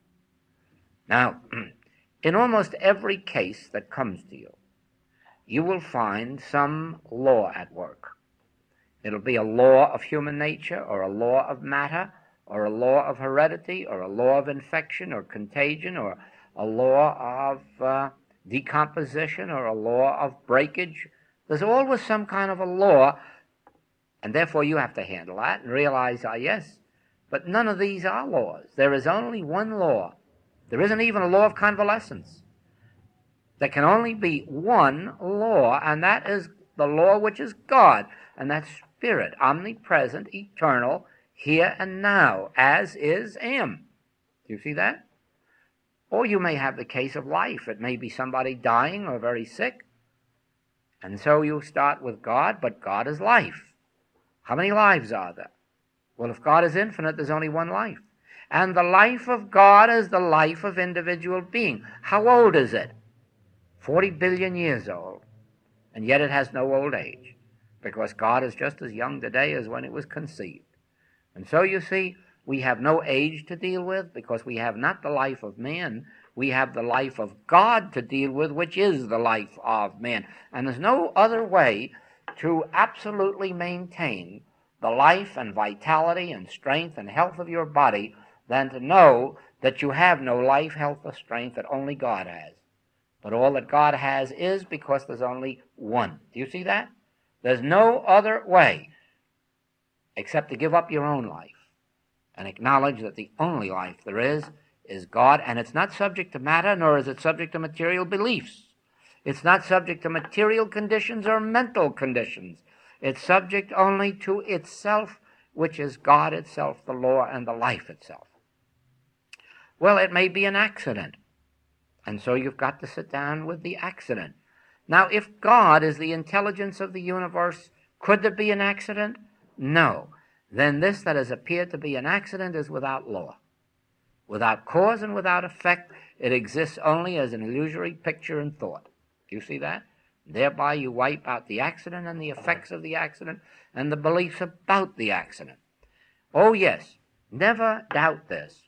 Now, in almost every case that comes to you, you will find some law at work. It'll be a law of human nature, or a law of matter, or a law of heredity, or a law of infection or contagion, or a law of uh, decomposition, or a law of breakage. There's always some kind of a law, and therefore you have to handle that and realize, ah, yes, but none of these are laws. There is only one law. There isn't even a law of convalescence. There can only be one law, and that is the law which is God, and that's spirit, omnipresent, eternal, here and now, as is, am. Do you see that? Or you may have the case of life. It may be somebody dying or very sick, and so you start with God, but God is life. How many lives are there? Well, if God is infinite, there's only one life. And the life of God is the life of individual being. How old is it? Forty billion years old. And yet it has no old age, because God is just as young today as when it was conceived. And so you see, we have no age to deal with, because we have not the life of man, we have the life of God to deal with, which is the life of man. And there's no other way to absolutely maintain the life and vitality and strength and health of your body than to know that you have no life, health, or strength that only God has. But all that God has is because there's only one. Do you see that? There's no other way except to give up your own life and acknowledge that the only life there is is God, and it's not subject to matter, nor is it subject to material beliefs. It's not subject to material conditions or mental conditions. It's subject only to itself, which is God itself, the law and the life itself. Well, it may be an accident, and so you've got to sit down with the accident. Now, if God is the intelligence of the universe, could there be an accident? No. Then this that has appeared to be an accident is without law. Without cause and without effect, it exists only as an illusory picture and thought. Do you see that? Thereby you wipe out the accident and the effects of the accident and the beliefs about the accident. Oh yes, never doubt this.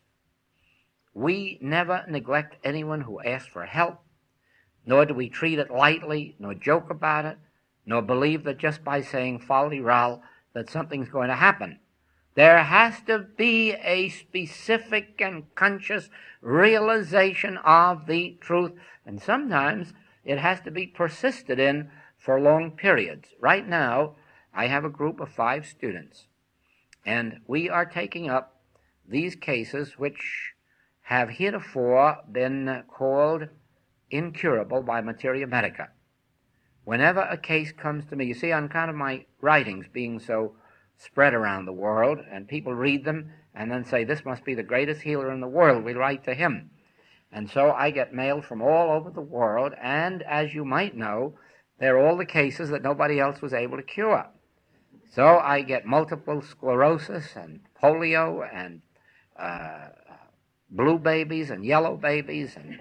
We never neglect anyone who asks for help, nor do we treat it lightly, nor joke about it, nor believe that just by saying fal-de-ral that something's going to happen. There has to be a specific and conscious realization of the truth, and sometimes it has to be persisted in for long periods. Right now, I have a group of five students, and we are taking up these cases which have heretofore been called incurable by materia medica. Whenever a case comes to me, you see, on account of my writings being so spread around the world, and people read them and then say, this must be the greatest healer in the world, we write to him. And so I get mail from all over the world, and as you might know, they're all the cases that nobody else was able to cure. So I get multiple sclerosis and polio and uh, blue babies and yellow babies and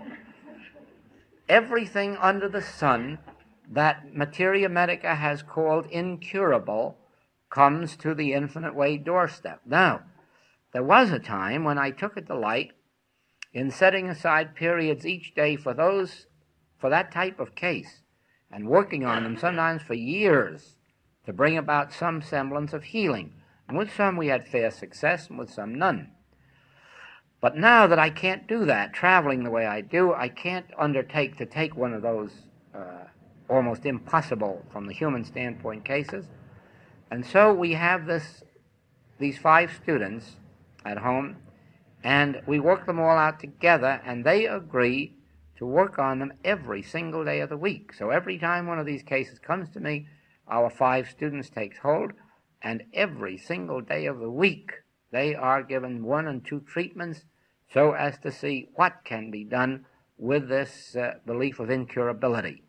everything under the sun that materia medica has called incurable comes to the Infinite Way doorstep. Now, there was a time when I took a delight in setting aside periods each day for those, for that type of case, and working on them sometimes for years to bring about some semblance of healing. And with some we had fair success, and with some none. But now that I can't do that, traveling the way I do, I can't undertake to take one of those uh, almost impossible from the human standpoint cases. And so we have this, these five students at home, and we work them all out together, and they agree to work on them every single day of the week. So every time one of these cases comes to me, our five students takes hold, and every single day of the week they are given one and two treatments so as to see what can be done with this uh, belief of incurability.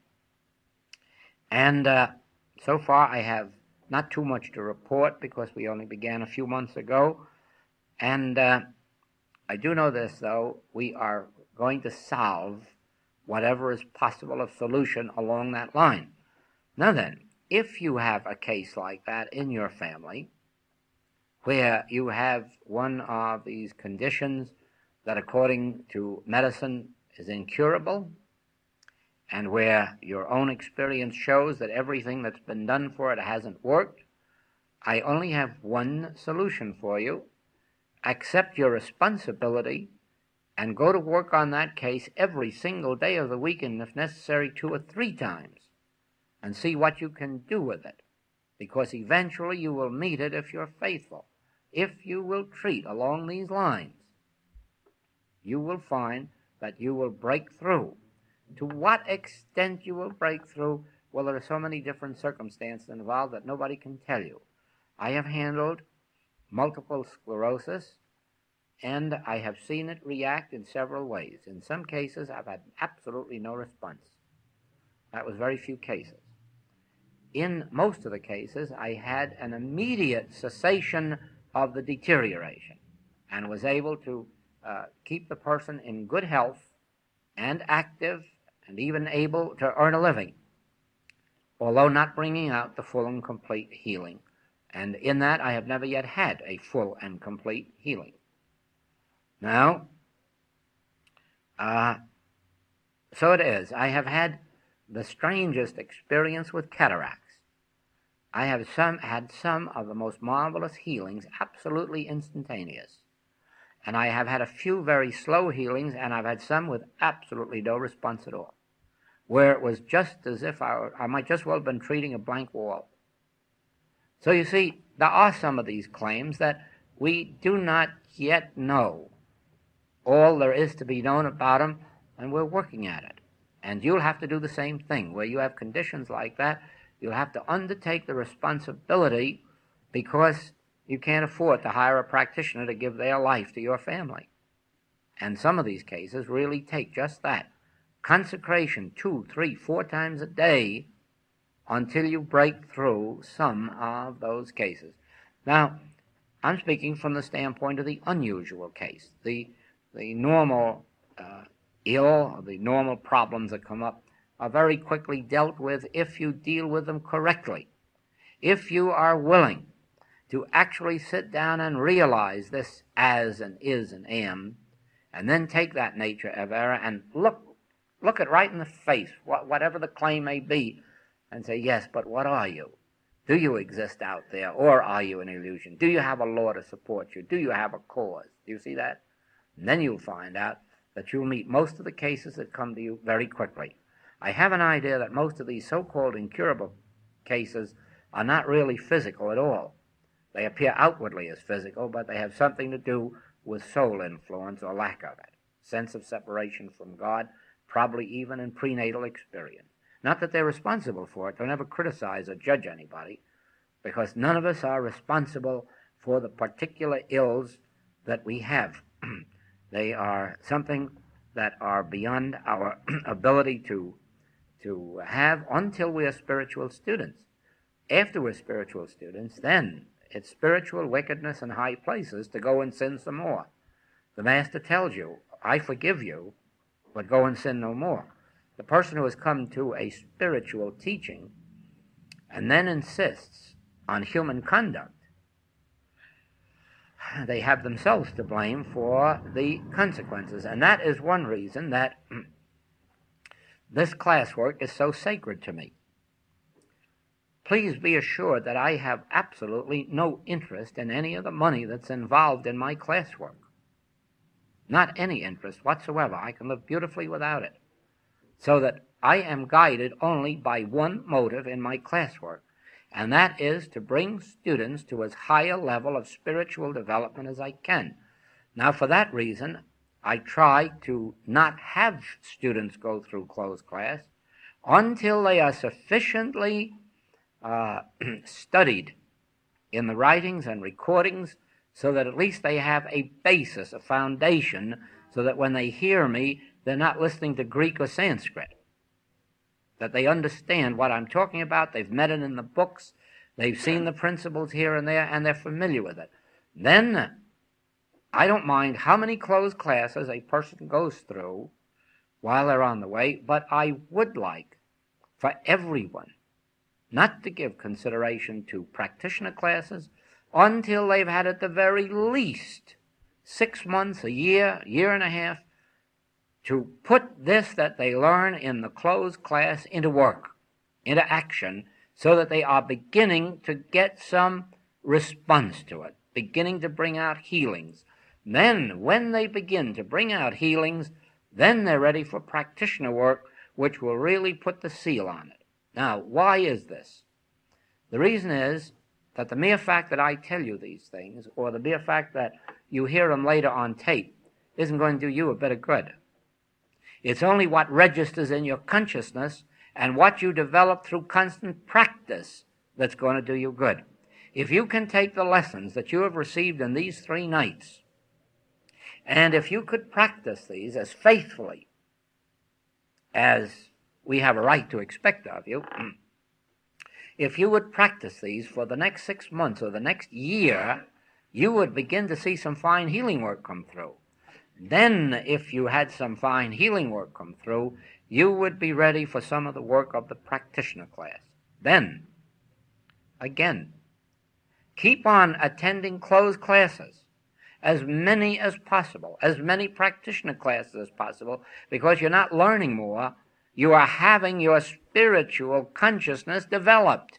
And uh, so far I have not too much to report because we only began a few months ago, and uh, I do know this, though, we are going to solve whatever is possible of solution along that line. Now then, if you have a case like that in your family, where you have one of these conditions that according to medicine is incurable, and where your own experience shows that everything that's been done for it hasn't worked, I only have one solution for you. Accept your responsibility and go to work on that case every single day of the week, and if necessary, two or three times, and see what you can do with it, because eventually you will meet it if you're faithful. If you will treat along these lines, you will find that you will break through. To what extent you will break through, well, there are so many different circumstances involved that nobody can tell you. I have handled multiple sclerosis, and I have seen it react in several ways. In some cases, I've had absolutely no response. That was very few cases. In most of the cases, I had an immediate cessation of the deterioration and was able to uh, keep the person in good health and active and even able to earn a living, although not bringing out the full and complete healing. And in that, I have never yet had a full and complete healing. Now, uh, so it is. I have had the strangest experience with cataracts. I have some, had some of the most marvelous healings, absolutely instantaneous. And I have had a few very slow healings, and I've had some with absolutely no response at all, where it was just as if I, I might just well have been treating a blank wall. So you see, there are some of these claims that we do not yet know all there is to be known about them, and we're working at it. And you'll have to do the same thing. Where you have conditions like that, you'll have to undertake the responsibility, because you can't afford to hire a practitioner to give their life to your family. And some of these cases really take just that. Consecration two, three, four times a day until you break through some of those cases. Now, I'm speaking from the standpoint of the unusual case. The, the normal uh, ill, the normal problems that come up are very quickly dealt with if you deal with them correctly. If you are willing to actually sit down and realize this as and is and am, and then take that nature of error and look look it right in the face, wh- whatever the claim may be, and say, yes, but what are you? Do you exist out there, or are you an illusion? Do you have a law to support you? Do you have a cause? Do you see that? And then you'll find out that you'll meet most of the cases that come to you very quickly. I have an idea that most of these so-called incurable cases are not really physical at all. They appear outwardly as physical, but they have something to do with soul influence or lack of it, sense of separation from God, probably even in prenatal experience. Not that they're responsible for it. Don't ever criticize or judge anybody, because none of us are responsible for the particular ills that we have. They are something that are beyond our ability to, to have until we are spiritual students. After we're spiritual students, then it's spiritual wickedness in high places to go and sin some more. The Master tells you, I forgive you, but go and sin no more. The person who has come to a spiritual teaching and then insists on human conduct, they have themselves to blame for the consequences. And that is one reason that this classwork is so sacred to me. Please be assured that I have absolutely no interest in any of the money that's involved in my classwork. Not any interest whatsoever. I can live beautifully without it. So that I am guided only by one motive in my classwork, and that is to bring students to as high a level of spiritual development as I can. Now, for that reason, I try to not have students go through closed class until they are sufficiently uh, studied in the writings and recordings, so that at least they have a basis, a foundation, so that when they hear me, they're not listening to Greek or Sanskrit. That they understand what I'm talking about, they've met it in the books, they've seen the principles here and there, and they're familiar with it. Then I don't mind how many closed classes a person goes through while they're on the way, but I would like for everyone not to give consideration to practitioner classes until they've had at the very least six months, a year, year and a half, to put this that they learn in the closed class into work, into action, so that they are beginning to get some response to it, beginning to bring out healings. Then, when they begin to bring out healings, then they're ready for practitioner work, which will really put the seal on it. Now, why is this? The reason is that the mere fact that I tell you these things, or the mere fact that you hear them later on tape, isn't going to do you a bit of good. It's only what registers in your consciousness and what you develop through constant practice that's going to do you good. If you can take the lessons that you have received in these three nights, and if you could practice these as faithfully as we have a right to expect of you, if you would practice these for the next six months or the next year, you would begin to see some fine healing work come through. Then, if you had some fine healing work come through, you would be ready for some of the work of the practitioner class. Then, again, keep on attending closed classes, as many as possible, as many practitioner classes as possible, because you're not learning more, you are having your spiritual consciousness developed.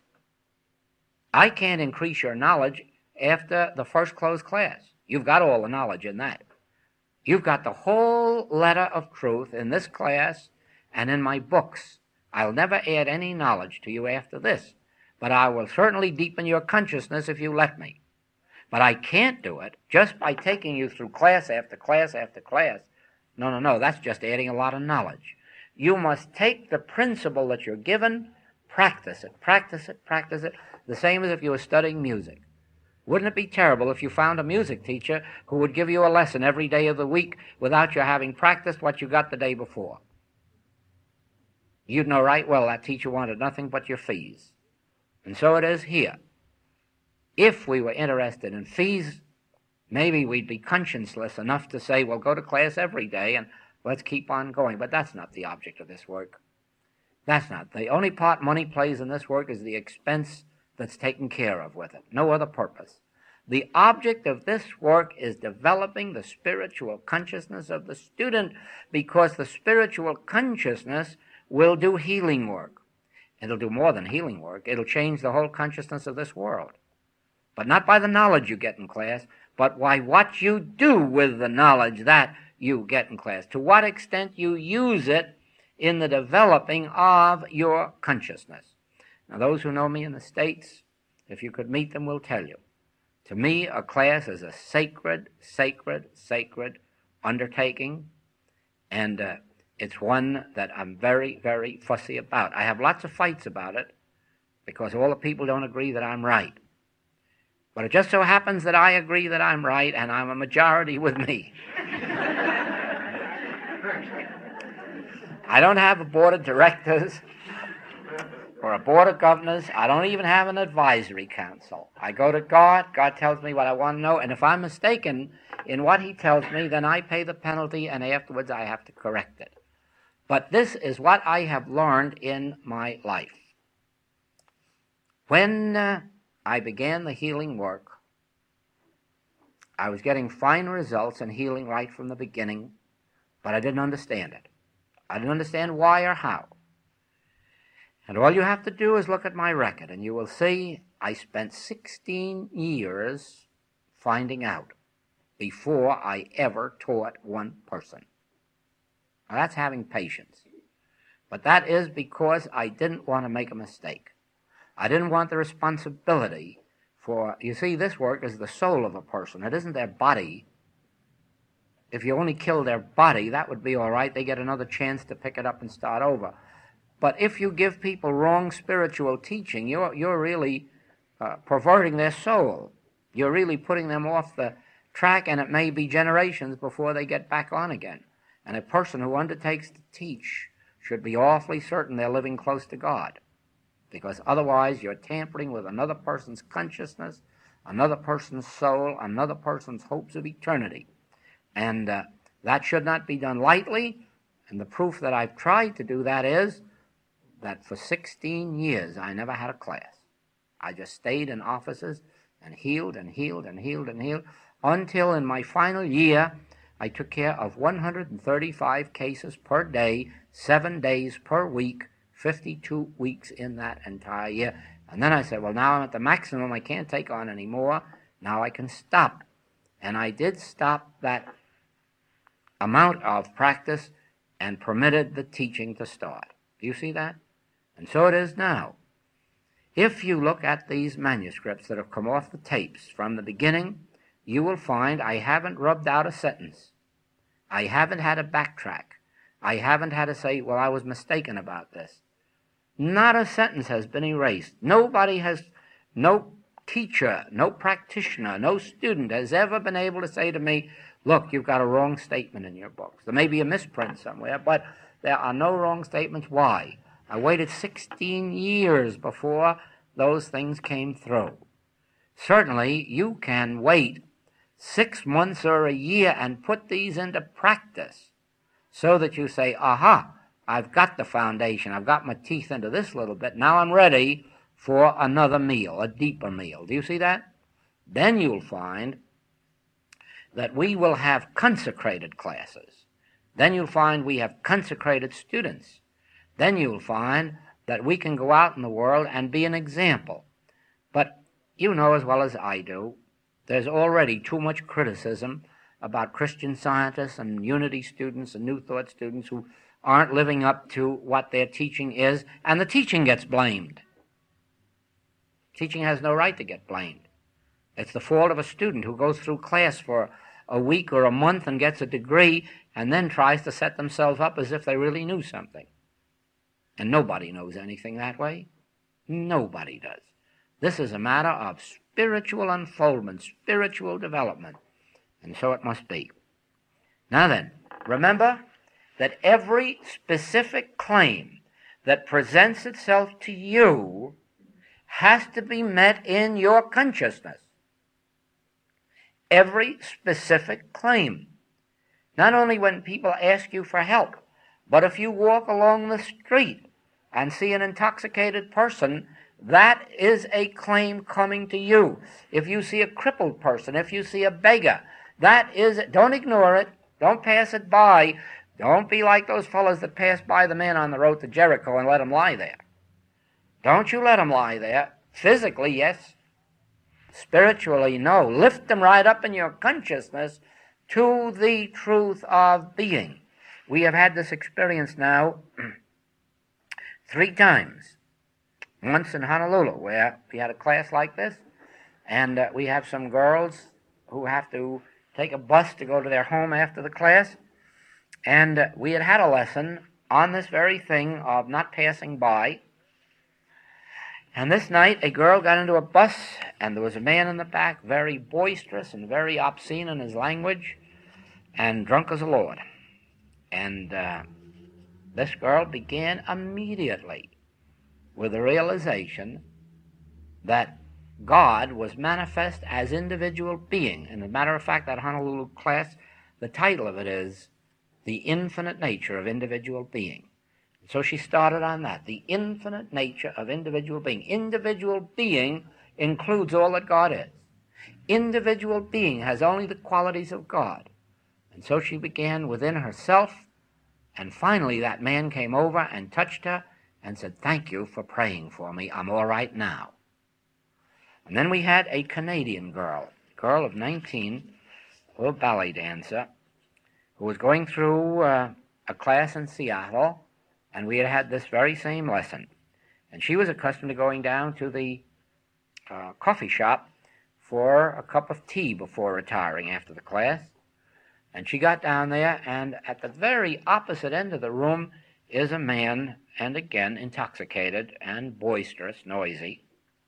I can't increase your knowledge after the first closed class. You've got all the knowledge in that. You've got the whole letter of truth in this class and in my books. I'll never add any knowledge to you after this, but I will certainly deepen your consciousness if you let me. But I can't do it just by taking you through class after class after class. No, no, no, that's just adding a lot of knowledge. You must take the principle that you're given, practice it, practice it, practice it, the same as if you were studying music. Wouldn't it be terrible if you found a music teacher who would give you a lesson every day of the week without you having practiced what you got the day before? You'd know right well that teacher wanted nothing but your fees. And so it is here. If we were interested in fees, maybe we'd be conscienceless enough to say, well, go to class every day and let's keep on going. But that's not the object of this work. That's not. The only part money plays in this work is the expense that's taken care of with it. No other purpose. The object of this work is developing the spiritual consciousness of the student, because the spiritual consciousness will do healing work. It'll do more than healing work. It'll change the whole consciousness of this world. But not by the knowledge you get in class, but by what you do with the knowledge that you get in class. To what extent you use it in the developing of your consciousness. Now, those who know me in the States, if you could meet them, will tell you. To me, a class is a sacred, sacred, sacred undertaking, and uh, it's one that I'm very, very fussy about. I have lots of fights about it, because all the people don't agree that I'm right. But it just so happens that I agree that I'm right, and I'm a majority with me. I don't have a board of directors or a board of governors. I don't even have an advisory council. I go to God. God tells me what I want to know, and if I'm mistaken in what he tells me, then I pay the penalty, and afterwards I have to correct it. But this is what I have learned in my life. When uh, I began the healing work, I was getting fine results in healing right from the beginning, but I didn't understand it. I didn't understand why or how. And all you have to do is look at my record, and you will see I spent sixteen years finding out before I ever taught one person. Now, that's having patience. But that is because I didn't want to make a mistake. I didn't want the responsibility for, you see, this work is the soul of a person. It isn't their body. If you only kill their body, that would be all right. They get another chance to pick it up and start over. But if you give people wrong spiritual teaching, you're, you're really uh, perverting their soul. You're really putting them off the track, and it may be generations before they get back on again. And a person who undertakes to teach should be awfully certain they're living close to God, because otherwise you're tampering with another person's consciousness, another person's soul, another person's hopes of eternity. And uh, that should not be done lightly. And the proof that I've tried to do that is that for sixteen years I never had a class. I just stayed in offices and healed and healed and healed and healed until in my final year I took care of one hundred thirty-five cases per day, seven days per week, fifty-two weeks in that entire year. And then I said, well, now I'm at the maximum. I can't take on any more. Now I can stop. And I did stop that amount of practice and permitted the teaching to start. Do you see that? And so it is now. If you look at these manuscripts that have come off the tapes from the beginning, you will find I haven't rubbed out a sentence. I haven't had to backtrack. I haven't had to say, well, I was mistaken about this. Not a sentence has been erased. Nobody has, no teacher, no practitioner, no student has ever been able to say to me, look, you've got a wrong statement in your books. There may be a misprint somewhere, but there are no wrong statements. Why? I waited sixteen years before those things came through. Certainly, you can wait six months or a year and put these into practice so that you say, aha, I've got the foundation. I've got my teeth into this little bit. Now I'm ready for another meal, a deeper meal. Do you see that? Then you'll find that we will have consecrated classes. Then you'll find we have consecrated students. Then you'll find that we can go out in the world and be an example. But you know as well as I do, there's already too much criticism about Christian Scientists and Unity students and New Thought students who aren't living up to what their teaching is, and the teaching gets blamed. Teaching has no right to get blamed. It's the fault of a student who goes through class for a week or a month and gets a degree and then tries to set themselves up as if they really knew something. And nobody knows anything that way. Nobody does. This is a matter of spiritual unfoldment, spiritual development. And so it must be. Now then, remember that every specific claim that presents itself to you has to be met in your consciousness. Every specific claim. Not only when people ask you for help, but if you walk along the street and see an intoxicated person, that is a claim coming to you. If you see a crippled person, if you see a beggar, that is, don't ignore it. Don't pass it by. Don't be like those fellows that passed by the man on the road to Jericho and let him lie there. Don't you let him lie there. Physically, yes. Spiritually, no. Lift them right up in your consciousness to the truth of being. We have had this experience now three times. Once in Honolulu, where we had a class like this, and uh, we have some girls who have to take a bus to go to their home after the class, and uh, we had had a lesson on this very thing of not passing by. And this night, a girl got into a bus, and there was a man in the back, very boisterous and very obscene in his language, and drunk as a lord. And uh, this girl began immediately with the realization that God was manifest as individual being. And as a matter of fact, that Honolulu class, the title of it is The Infinite Nature of Individual Being. So she started on that, the infinite nature of individual being. Individual being includes all that God is. Individual being has only the qualities of God. And so she began within herself, and finally that man came over and touched her and said, thank you for praying for me. I'm all right now. And then we had a Canadian girl, a girl of nineteen, a little ballet dancer, who was going through uh, a class in Seattle, and we had had this very same lesson. And she was accustomed to going down to the uh, coffee shop for a cup of tea before retiring after the class. And she got down there, and at the very opposite end of the room is a man, and again intoxicated and boisterous, noisy.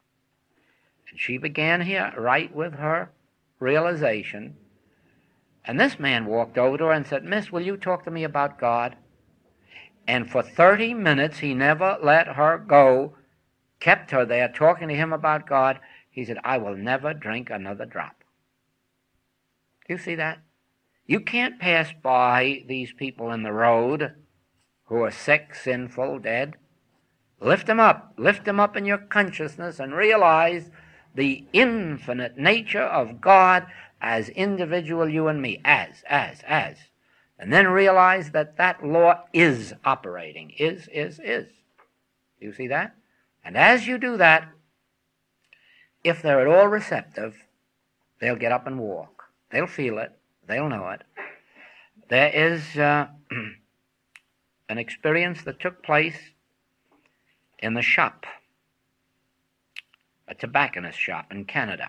And she began here right with her realization. And this man walked over to her and said, Miss, will you talk to me about God? And for thirty minutes he never let her go, kept her there talking to him about God. He said, I will never drink another drop. Do you see that? You can't pass by these people in the road who are sick, sinful, dead. Lift them up. Lift them up in your consciousness and realize the infinite nature of God as individual you and me, as, as, as. And then realize that that law is operating, is, is, is. Do you see that? And as you do that, if they're at all receptive, they'll get up and walk. They'll feel it. They'll know it. There is uh, an experience that took place in the shop, a tobacconist shop in Canada.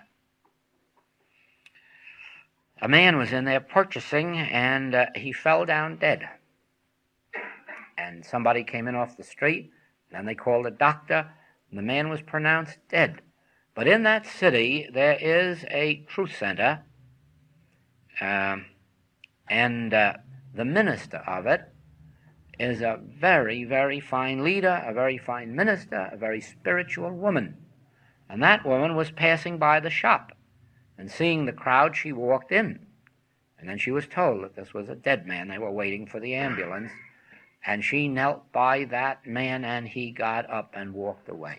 A man was in there purchasing, and uh, he fell down dead. And somebody came in off the street, and they called a doctor, and the man was pronounced dead. But in that city, there is a truth center, um, and uh, the minister of it is a very, very fine leader, a very fine minister, a very spiritual woman. And that woman was passing by the shop, and seeing the crowd, she walked in. And then she was told that this was a dead man. They were waiting for the ambulance. And she knelt by that man, and he got up and walked away.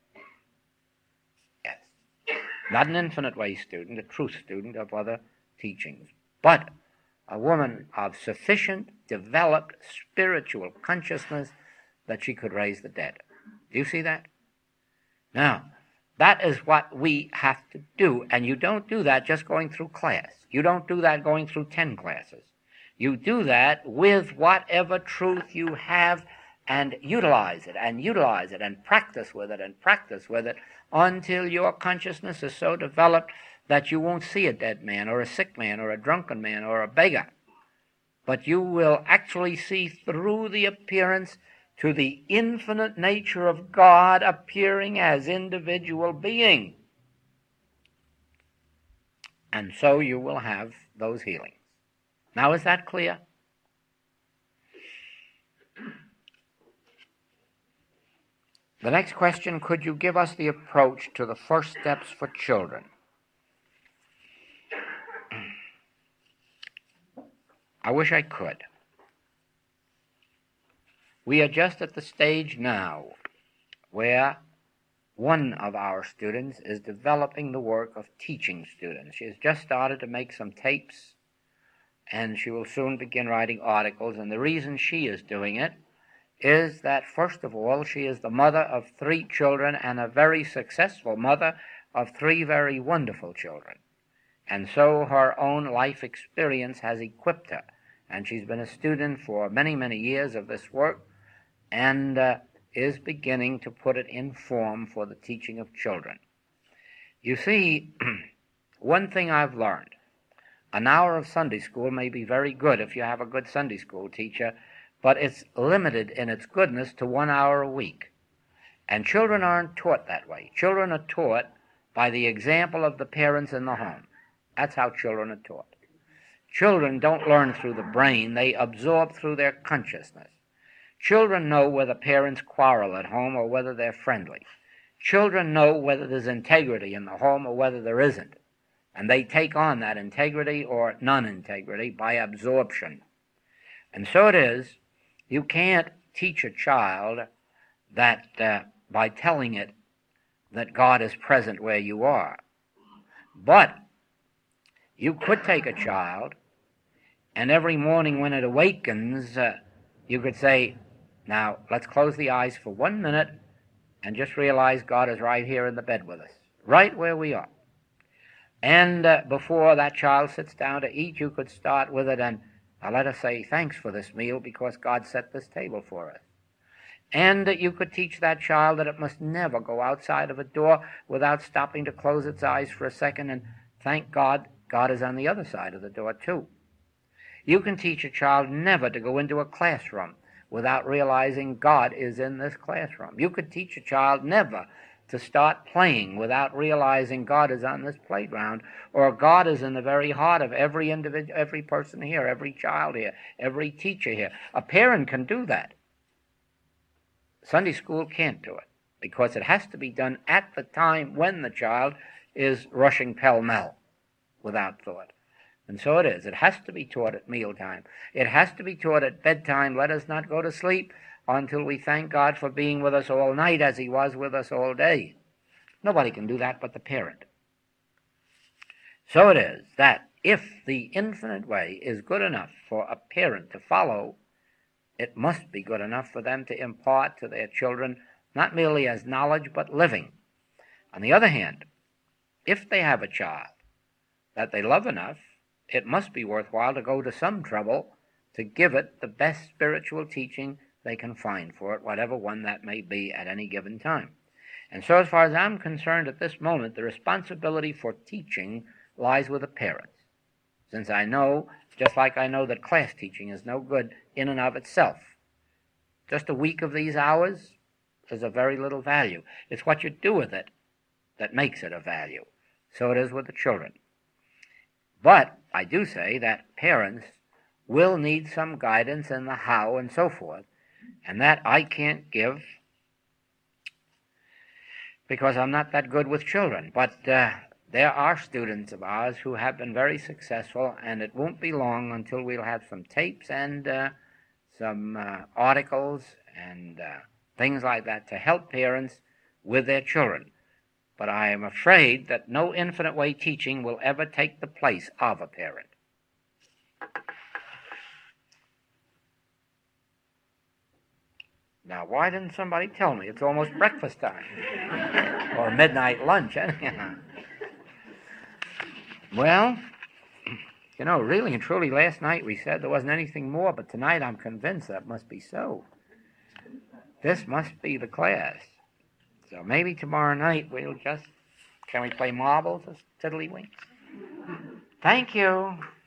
Yes. Not an Infinite Way student, a truth student of other teachings, but a woman of sufficient developed spiritual consciousness that she could raise the dead. Do you see that? Now, that is what we have to do, and you don't do that just going through class. You don't do that going through ten classes. You do that with whatever truth you have and utilize it, and utilize it, and practice with it, and practice with it until your consciousness is so developed that you won't see a dead man or a sick man or a drunken man or a beggar. But you will actually see through the appearance to the infinite nature of God appearing as individual being. And so you will have those healings. Now, is that clear? The next question, could you give us the approach to the first steps for children? I wish I could. We are just at the stage now where one of our students is developing the work of teaching students. She has just started to make some tapes, and she will soon begin writing articles. And the reason she is doing it is that, first of all, she is the mother of three children and a very successful mother of three very wonderful children. And so her own life experience has equipped her. And she's been a student for many, many years of this work, and uh, is beginning to put it in form for the teaching of children. You see, one thing I've learned, an hour of Sunday school may be very good if you have a good Sunday school teacher, but it's limited in its goodness to one hour a week. And children aren't taught that way. Children are taught by the example of the parents in the home. That's how children are taught. Children don't learn through the brain. They absorb through their consciousness. Children know whether parents quarrel at home or whether they're friendly. Children know whether there's integrity in the home or whether there isn't. And they take on that integrity or non-integrity by absorption. And so it is, you can't teach a child that uh, by telling it that God is present where you are. But you could take a child, and every morning when it awakens, uh, you could say, now let's close the eyes for one minute and just realize God is right here in the bed with us, right where we are. And uh, before that child sits down to eat, you could start with it and uh, let us say thanks for this meal because God set this table for us. And uh, you could teach that child that it must never go outside of a door without stopping to close its eyes for a second and thank God God is on the other side of the door too. You can teach a child never to go into a classroom without realizing God is in this classroom. You could teach a child never to start playing without realizing God is on this playground, or God is in the very heart of every individual, every person here, every child here, every teacher here. A parent can do that. Sunday school can't do it. because it has to be done at the time when the child is rushing pell-mell without thought. And so it is. It has to be taught at mealtime. It has to be taught at bedtime. Let us not go to sleep until we thank God for being with us all night as he was with us all day. Nobody can do that but the parent. So it is that if the infinite way is good enough for a parent to follow, it must be good enough for them to impart to their children not merely as knowledge but living. On the other hand, if they have a child that they love enough, it must be worthwhile to go to some trouble to give it the best spiritual teaching they can find for it, whatever one that may be at any given time. And so as far as I'm concerned at this moment, the responsibility for teaching lies with the parents, since I know, just like I know that class teaching is no good in and of itself. Just a week of these hours is of very little value. It's what you do with it that makes it of value. So it is with the children. But I do say that parents will need some guidance in the how and so forth, and that I can't give because I'm not that good with children. But uh, there are students of ours who have been very successful, and it won't be long until we'll have some tapes and uh, some uh, articles and uh, things like that to help parents with their children. But I am afraid that no infinite way teaching will ever take the place of a parent. Now, why didn't somebody tell me? It's almost breakfast time. Or midnight lunch, anyhow. Well, you know, really and truly, last night we said there wasn't anything more, but tonight I'm convinced that must be so. This must be the class. So maybe tomorrow night we'll just, can we play marbles or tiddlywinks? Thank you.